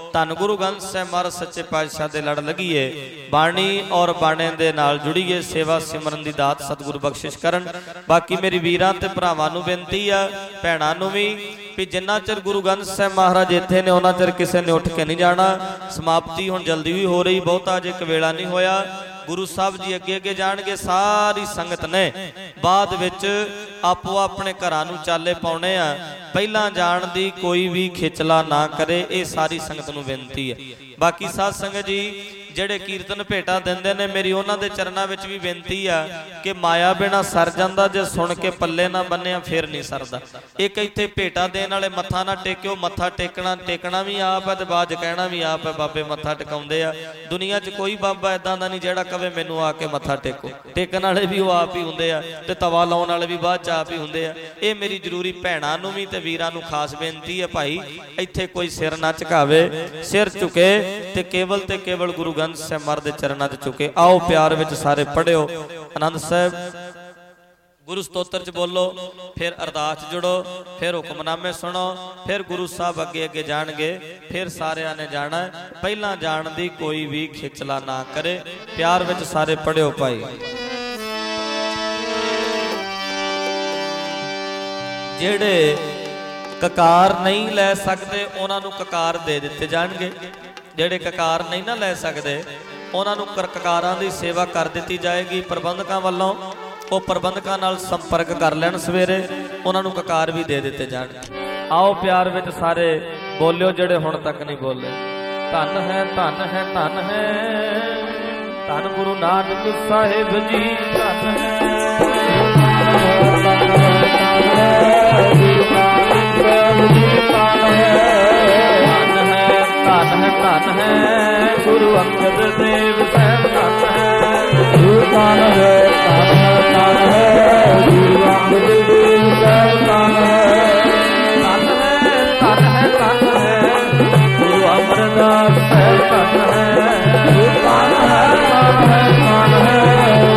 S1: ਧੰਨ ਗੁਰੂ ਗ੍ਰੰਥ ਸਾਹਿਬ ਮਹਾਰਾਜ ਸੱਚੇ ਪਾਤਸ਼ਾਹ ਦੇ ਲੜ ਲੱਗੀਏ, ਬਾਣੀ ਔਰ ਬਾਣੇ ਦੇ ਨਾਲ ਜੁੜੀਏ, ਸੇਵਾ ਸਿਮਰਨ ਦੀ ਦਾਤ ਸਤਿਗੁਰੂ ਬਖਸ਼ਿਸ਼ ਕਰਨ। ਬਾਕੀ ਮੇਰੀ ਵੀਰਾਂ ਤੇ ਭਰਾਵਾਂ ਨੂੰ ਬੇਨਤੀ ਆ, ਭੈਣਾਂ ਨੂੰ ਵੀ, ਵੀ ਜਿੰਨਾ ਚਿਰ ਗੁਰੂ ਗ੍ਰੰਥ ਸਾਹਿਬ ਮਹਾਰਾਜ ਇੱਥੇ ਨੇ ਉਹਨਾਂ ਚਿਰ ਕਿਸੇ ਨੇ ਉੱਠ ਕੇ ਨਹੀਂ ਜਾਣਾ। ਸਮਾਪਤੀ ਹੁਣ ਜਲਦੀ ਵੀ ਹੋ ਰਹੀ, ਬਹੁਤਾ ਅਜੇ ਕਵੇਲਾ ਨਹੀਂ ਹੋਇਆ। ਗੁਰੂ ਸਾਹਿਬ ਜੀ ਅੱਗੇ ਅੱਗੇ ਜਾਣਗੇ, ਸਾਰੀ ਸੰਗਤ ਨੇ ਬਾਅਦ ਵਿੱਚ ਆਪੋ ਆਪਣੇ ਘਰਾਂ ਨੂੰ ਚਾਲੇ ਪਾਉਣੇ ਆ। ਪਹਿਲਾਂ ਜਾਣ ਦੀ ਕੋਈ ਵੀ ਖਿਚਲਾ ਨਾ ਕਰੇ, ਇਹ ਸਾਰੀ ਸੰਗਤ ਨੂੰ ਬੇਨਤੀ ਹੈ। ਬਾਕੀ ਸਾਧ ਸੰਗਤ ਜੀ ਜਿਹੜੇ ਕੀਰਤਨ ਭੇਟਾ ਦਿੰਦੇ ਨੇ, ਮੇਰੀ ਉਹਨਾਂ ਦੇ ਚਰਨਾਂ ਵਿੱਚ ਵੀ ਬੇਨਤੀ ਆ ਕਿ ਮਾਇਆ ਬਿਨਾ ਸਰ ਜਾਂਦਾ, ਜੇ ਸੁਣ ਕੇ ਪੱਲੇ ਨਾ ਬੰਨਿਆ ਫਿਰ ਨਹੀਂ ਸਰਦਾ। ਇੱਕ ਇੱਥੇ ਭੇਟਾ ਦੇਣ ਵਾਲੇ ਮੱਥਾ ਨਾ ਟੇਕਿਓ, ਮੱਥਾ ਟੇਕਣਾ ਟੇਕਣਾ ਵੀ ਆਪ ਹੈ ਤੇ ਬਾਅਦ ਕਹਿਣਾ ਵੀ ਆਪ ਹੈ। ਬਾਬੇ ਮੱਥਾ ਟਿਕਾਉਂਦੇ ਆ, ਦੁਨੀਆ 'ਚ ਕੋਈ ਬਾਬਾ ਇਦਾਂ ਦਾ ਨਹੀਂ ਜਿਹੜਾ ਕਵੇ ਮੈਨੂੰ ਆ ਕੇ ਮੱਥਾ ਟੇਕੋ। ਟੇਕਣ ਵਾਲੇ ਵੀ ਉਹ ਆਪ ਹੀ ਹੁੰਦੇ ਆ ਤੇ ਤਵਾ ਲਾਉਣ ਵਾਲੇ ਵੀ ਬਾਅਦ 'ਚ ਆਪ ਹੀ ਹੁੰਦੇ ਆ। ਇਹ ਮੇਰੀ ਜ਼ਰੂਰੀ ਭੈਣਾਂ ਨੂੰ ਵੀ ਤੇ ਵੀਰਾਂ ਨੂੰ ਖਾਸ ਬੇਨਤੀ ਹੈ, ਭਾਈ ਇੱਥੇ ਕੋਈ ਸਿਰ ਨਾ ਝੁਕਾਵੇ, ਸਿਰ ਝੁਕੇ ਤੇ ਕੇਵਲ ਤੇ ਕੇਵਲ ਗੁਰੂ ਗ੍ਰੰਥ ਸਾਹਿਬ ਮਹਾਰਾਜ ਦੇ ਚਰਨਾਂ 'ਚ ਝੁਕੇ। ਆਓ ਪਿਆਰ ਵਿੱਚ ਸਾਰੇ ਪੜਿਓ ਆਨੰਦ ਸਾਹਿਬ, ਗੁਰੂ ਸਤੋਤਰ 'ਚ ਬੋਲੋ, ਫਿਰ ਅਰਦਾਸ 'ਚ ਜੁੜੋ, ਫਿਰ ਹੁਕਮਨਾਮੇ ਸੁਣੋ, ਫਿਰ ਗੁਰੂ ਸਾਹਿਬ ਅੱਗੇ ਅੱਗੇ ਜਾਣਗੇ, ਫਿਰ ਸਾਰਿਆਂ ਨੇ ਜਾਣਾ। ਪਹਿਲਾਂ ਜਾਣ ਦੀ ਕੋਈ ਵੀ ਖਿਚਲਾ ਨਾ ਕਰੇ। ਪਿਆਰ ਵਿੱਚ ਸਾਰੇ ਪੜਿਓ ਭਾਈ। ਜਿਹੜੇ ਕਕਾਰ ਨਹੀਂ ਲੈ ਸਕਦੇ ਉਹਨਾਂ ਨੂੰ ਕਕਾਰ ਦੇ ਦਿੱਤੇ ਜਾਣਗੇ। ਜਿਹੜੇ ਕਕਾਰ ਨਹੀਂ ਨਾ ਲੈ ਸਕਦੇ ਉਹਨਾਂ ਨੂੰ ਕਕਾਰਾਂ ਦੀ ਸੇਵਾ ਕਰ ਦਿੱਤੀ ਜਾਏਗੀ ਪ੍ਰਬੰਧਕਾਂ ਵੱਲੋਂ। ਉਹ ਪ੍ਰਬੰਧਕਾਂ ਨਾਲ ਸੰਪਰਕ ਕਰ ਲੈਣ, ਸਵੇਰੇ ਉਹਨਾਂ ਨੂੰ ਕਕਾਰ ਵੀ ਦੇ ਦਿੱਤੇ ਜਾਣਗੇ। ਆਓ ਪਿਆਰ ਵਿੱਚ ਸਾਰੇ ਬੋਲਿਓ ਜਿਹੜੇ ਹੁਣ ਤੱਕ ਨਹੀਂ ਬੋਲੇ। ਧੰਨ ਹੈ ਧੰਨ ਹੈ ਧੰਨ ਹੈ ਧੰਨ ਗੁਰੂ ਨਾਨਕ ਸਾਹਿਬ ਜੀ, ਧੰਨ ਧੰਨ ਹੈ ਧੰਨ ਹੈ ਗੁਰੂ ਅੰਗਦ ਦੇਵ ਸਾਹਿਬ, ਧੰਨ ਹੈ ਧੰਨ ਹੈ ਧੰਨ ਹੈ ਗੁਰੂ ਅੰਗਦ ਦੇਵ ਸਾਹਿਬ, ਧੰਨ ਹੈ ਧੰਨ ਹੈ ਧੰਨ ਹੈ ਗੁਰੂ ਅਮਰਦਾਸ ਸਾਹਿਬ, ਧੰਨ ਹੈ ਧੰਨ ਹੈ ਧੰਨ ਹੈ ਧੰਨ ਹੈ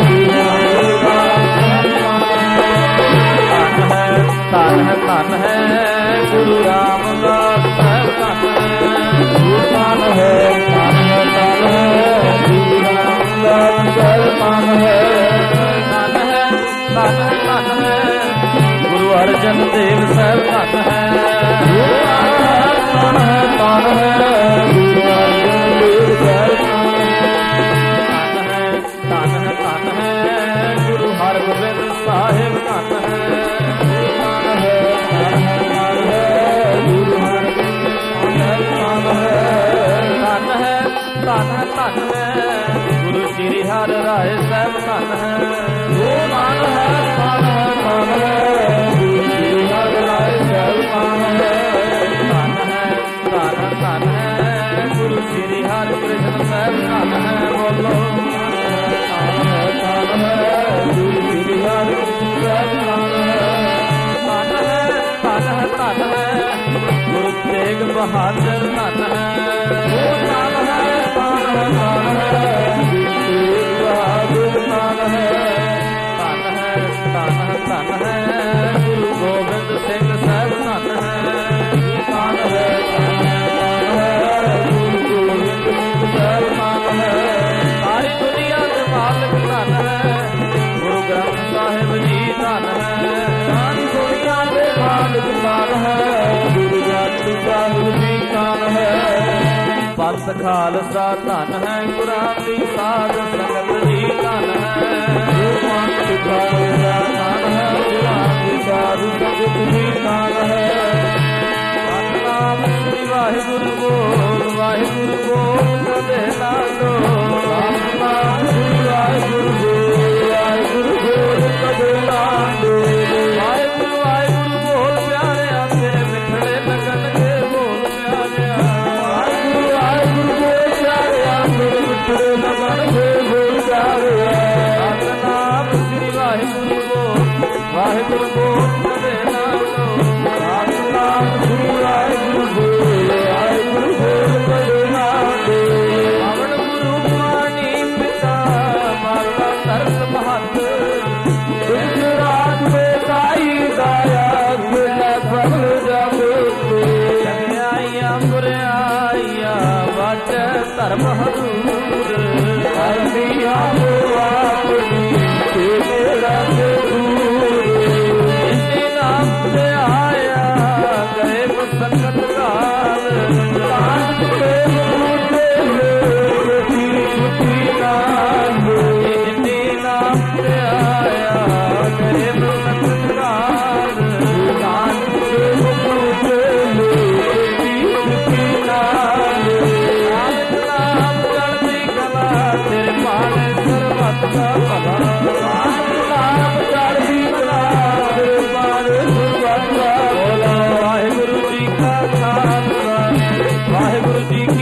S1: ਧੰਨ ਹੈ ਧੰਨ ਹੈ ਗੁਰੂ ਰਾਮਦਾਸ ਸਾਹਿਬ, ਧੰਨ ਹੈ ਧੰਨ ਹੈ ਧੰਨ ਹੈ ਧੰਨ ਹੈ ਗੁਰੂ ਰਾਮਦਾਸ ਸਾਹਿਬ, ਧੰਨ ਹੈ ਧੰਨ ਹੈ ਧੰਨ ਹੈ ਧੰਨ ਹੈ ਗੁਰੂ ਅਰਜਨ ਦੇਵ ਸਾਹਿਬ, ਧੰਨ ਹੈ ਧੰਨ ਹੈ ਧੰਨ ਹੈ ਗੁਰੂ ਅਰਜਨ ਦੇਵ ਸਾਹਿਬ, ਧੰਨ ਹੈ ਧੰਨ ਹੈ ਧੰਨ ਹੈ ਗੁਰੂ ਹਰਗੋਬਿੰਦ ਸਾਹਿਬ, ਧੰਨ ਹੈ ਧੰਨ ਹੈ ਧੰਨ ਹੈ ਧੰਨ ਹੈ ਗੁਰੂ ਹਰਗੋਬਿੰਦ ਸਾਹਿਬ, ਧੰਨ ਹੈ ਧੰਨ ਹੈ ਧੰਨ ਹੈ ਗੁਰੂ ਸ੍ਰੀ ਹਰਿ ਰਾਏ ਸਾਹਿਬ, ਧੰਨ ਹੈ ਧੰਨ ਹੈ ਧੰਨ ਹੈ ਧੰਨ ਹੈ ਗੁਰੂ ਸ੍ਰੀ ਹਰਿ ਰਾਏ ਸਾਹਿਬ, ਧੰਨ ਹੈ ਧੰਨ ਹੈ ਧੰਨ ਹੈ ਧੰਨ ਹੈ ਗੁਰੂ ਸ੍ਰੀ ਹਰਿ ਕ੍ਰਿਸ਼ਨ ਸਾਹਿਬ, ਧੰਨ ਹੈ ਬੋਲੋ ਧੰਨ ਹੈ ਧੰਨ ਹੈ ਗੁਰੂ ਸ੍ਰੀ ਹਰਿ ਕ੍ਰਿਸ਼ਨ ਸਾਹਿਬ, ਧੰਨ ਹੈ ਧੰਨ ਹੈ ਧੰਨ ਹੈ ਗੁਰੂ ਤੇਗ ਬਹਾਦਰ, ਧੰਨ ਹੈ ਧੰਨ ਹੈ ਧੰਨ ਹੈ ਧੰਨ ਹੈ ਗੁਰੂ ਤੇਗ ਬਹਾਦਰ, ਧੰਨ ਹੈ ਧੰਨ ਹੈ ਧੰਨ ਹੈ ਧੰਨ ਹੈ ਗੁਰੂ ਗੋਬਿੰਦ ਸਿੰਘ ਸਾਹਿਬ, ਧੰਨ ਹੈ ਧੰਨ ਹੈ ਧੰਨ ਹੈ ਧੰਨ ਹੈ ਗੁਰੂ ਗੋਬਿੰਦ ਸਿੰਘ ਸਾਹਿਬ, ਧੰਨ ਹੈ ਸਾਰੀ ਦੁਨੀਆ ਦੇ ਮਾਲਕ, ਧੰਨ ਹੈ ਗੁਰੂ ਗ੍ਰੰਥ ਸਾਹਿਬ ਜੀ, ਧੰਨ ਹੈ ਸਾਰੀ ਦੁਨੀਆ ਦੇ ਮਾਲਕ, ਧੰਨ ਹੈ ਗੁਰੂ ਗ੍ਰੰਥ ਸਾਹਿਬ ਜੀ, ਧੰਨ ਹੈ ਪੰਥ ਖਾਲਸਾ, ਧੰਨ ਹੈ ਗੁਰਾਂ ਦੀ ਸਾਧ ਸੰਗਤ ਜੀ, ਧੰਨ ਹੈ ਪੰਥ ਖਾਲਸਾ, ਧੰਨ ਹੈ ਗੁਰਾਂ ਦੀ ਸਾਧ ਸੰਗਤ ਜੀ, ਧੰਨ ਹੈ ਸਤਿਨਾਮ ਸ੍ਰੀ ਵਾਹਿਗੁਰੂ ਬੋਲ, ਵਾਹਿਗੁਰੂ ਬੋਲ ਕਦੇ ਨਾ ਡੋਲ, ਸਤਿਨਾਮ ਸ੍ਰੀ ਵਾਹਿਗੁਰੂ ਬੋਲ, ਵਾਹਿਗੁਰੂ ਬੋਲ ਕਦੇ ਨਾ ਡੋਲ, ਵਾਹਿਗੁਰੂ ਵਾਹਿਗੁਰੂ ਬੋਲ ਪਿਆਰਿਆਂ ਤੇ ਮਿੱਠੜੇ ਲੱਗਣ ਕੇ ਬੋਲ ਪਿਆਰਿਆਂ, ਵਾਹਿਗੁਰੂ ਵਾਹਿਗੁਰੂ ਬੋਲ ਪਿਆਰਿਆਂ ਤੇ ਮਿੱਠੜੇ ਲੱਗਣ ਕੇ ਬੋਲ ਪਿਆਰਿਆਂ, ਸਤਿਨਾਮ ਸ੍ਰੀ ਵਾਹਿਗੁਰੂ ਬੋਲ, ਵਾਹਿਗੁਰੂ ਬੋਲ ਕਦੇ ਨਾ ਡੋਲ, ਸਤਿਨਾਮ ਸ੍ਰੀ ਵਾਹਿਗੁਰੂ ਬੋਲ, ਵਾਹਿਗੁਰੂ ਬੋਲ ਕਦੇ ਨਾ ਡੋਲ। ਧਰਮ ਹਜ਼ੂਰ
S2: ਕਰਦੀ ਆਪੋ ਆਪਣੀ ਤੇ ਮੇਰਾ ਜ਼ਰੂਰ
S1: ਜਿਨੇ ਨਾਮ ਤੇ ਆਇਆ ਗਏ ਮੁਸਕਤ ਕਾਲ
S2: ਕਾਂਤ ਤੇ ਬੂਟੇ ਲੋਕੀ ਸੁਖੀ ਨਾਲ
S1: ਜਿਨੇ ਨਾਮ ਤੇ ਆਇਆ ਗਏ ਮੁਸਕਤ ਕਾਲ
S2: ਕਾਂਤ ਤੇ ਬੂਟੇ ਲੋਕੀ ਸੁਖੀ ਨਾਲ
S1: ਨਾਮ ਨਾਮ ਚੜ੍ਹਦੀ ਕਲਾ ਤੇਰੇ ਪਾਲੇ ਸਰਬੱਤ ਦਾ ਭਲਾ
S2: ਨਾਮ ਚੜ੍ਹਦੀ ਕਲਾ ਤੇਰੇ ਪਾਲੇ ਸਰਬੱਤ ਦਾ ਭਲਾ।
S1: ਵਾਹਿਗੁਰੂ ਜੀ ਕਾ ਖਾਲਸਾ ਵਾਹਿਗੁਰੂ ਜੀ ਕੀ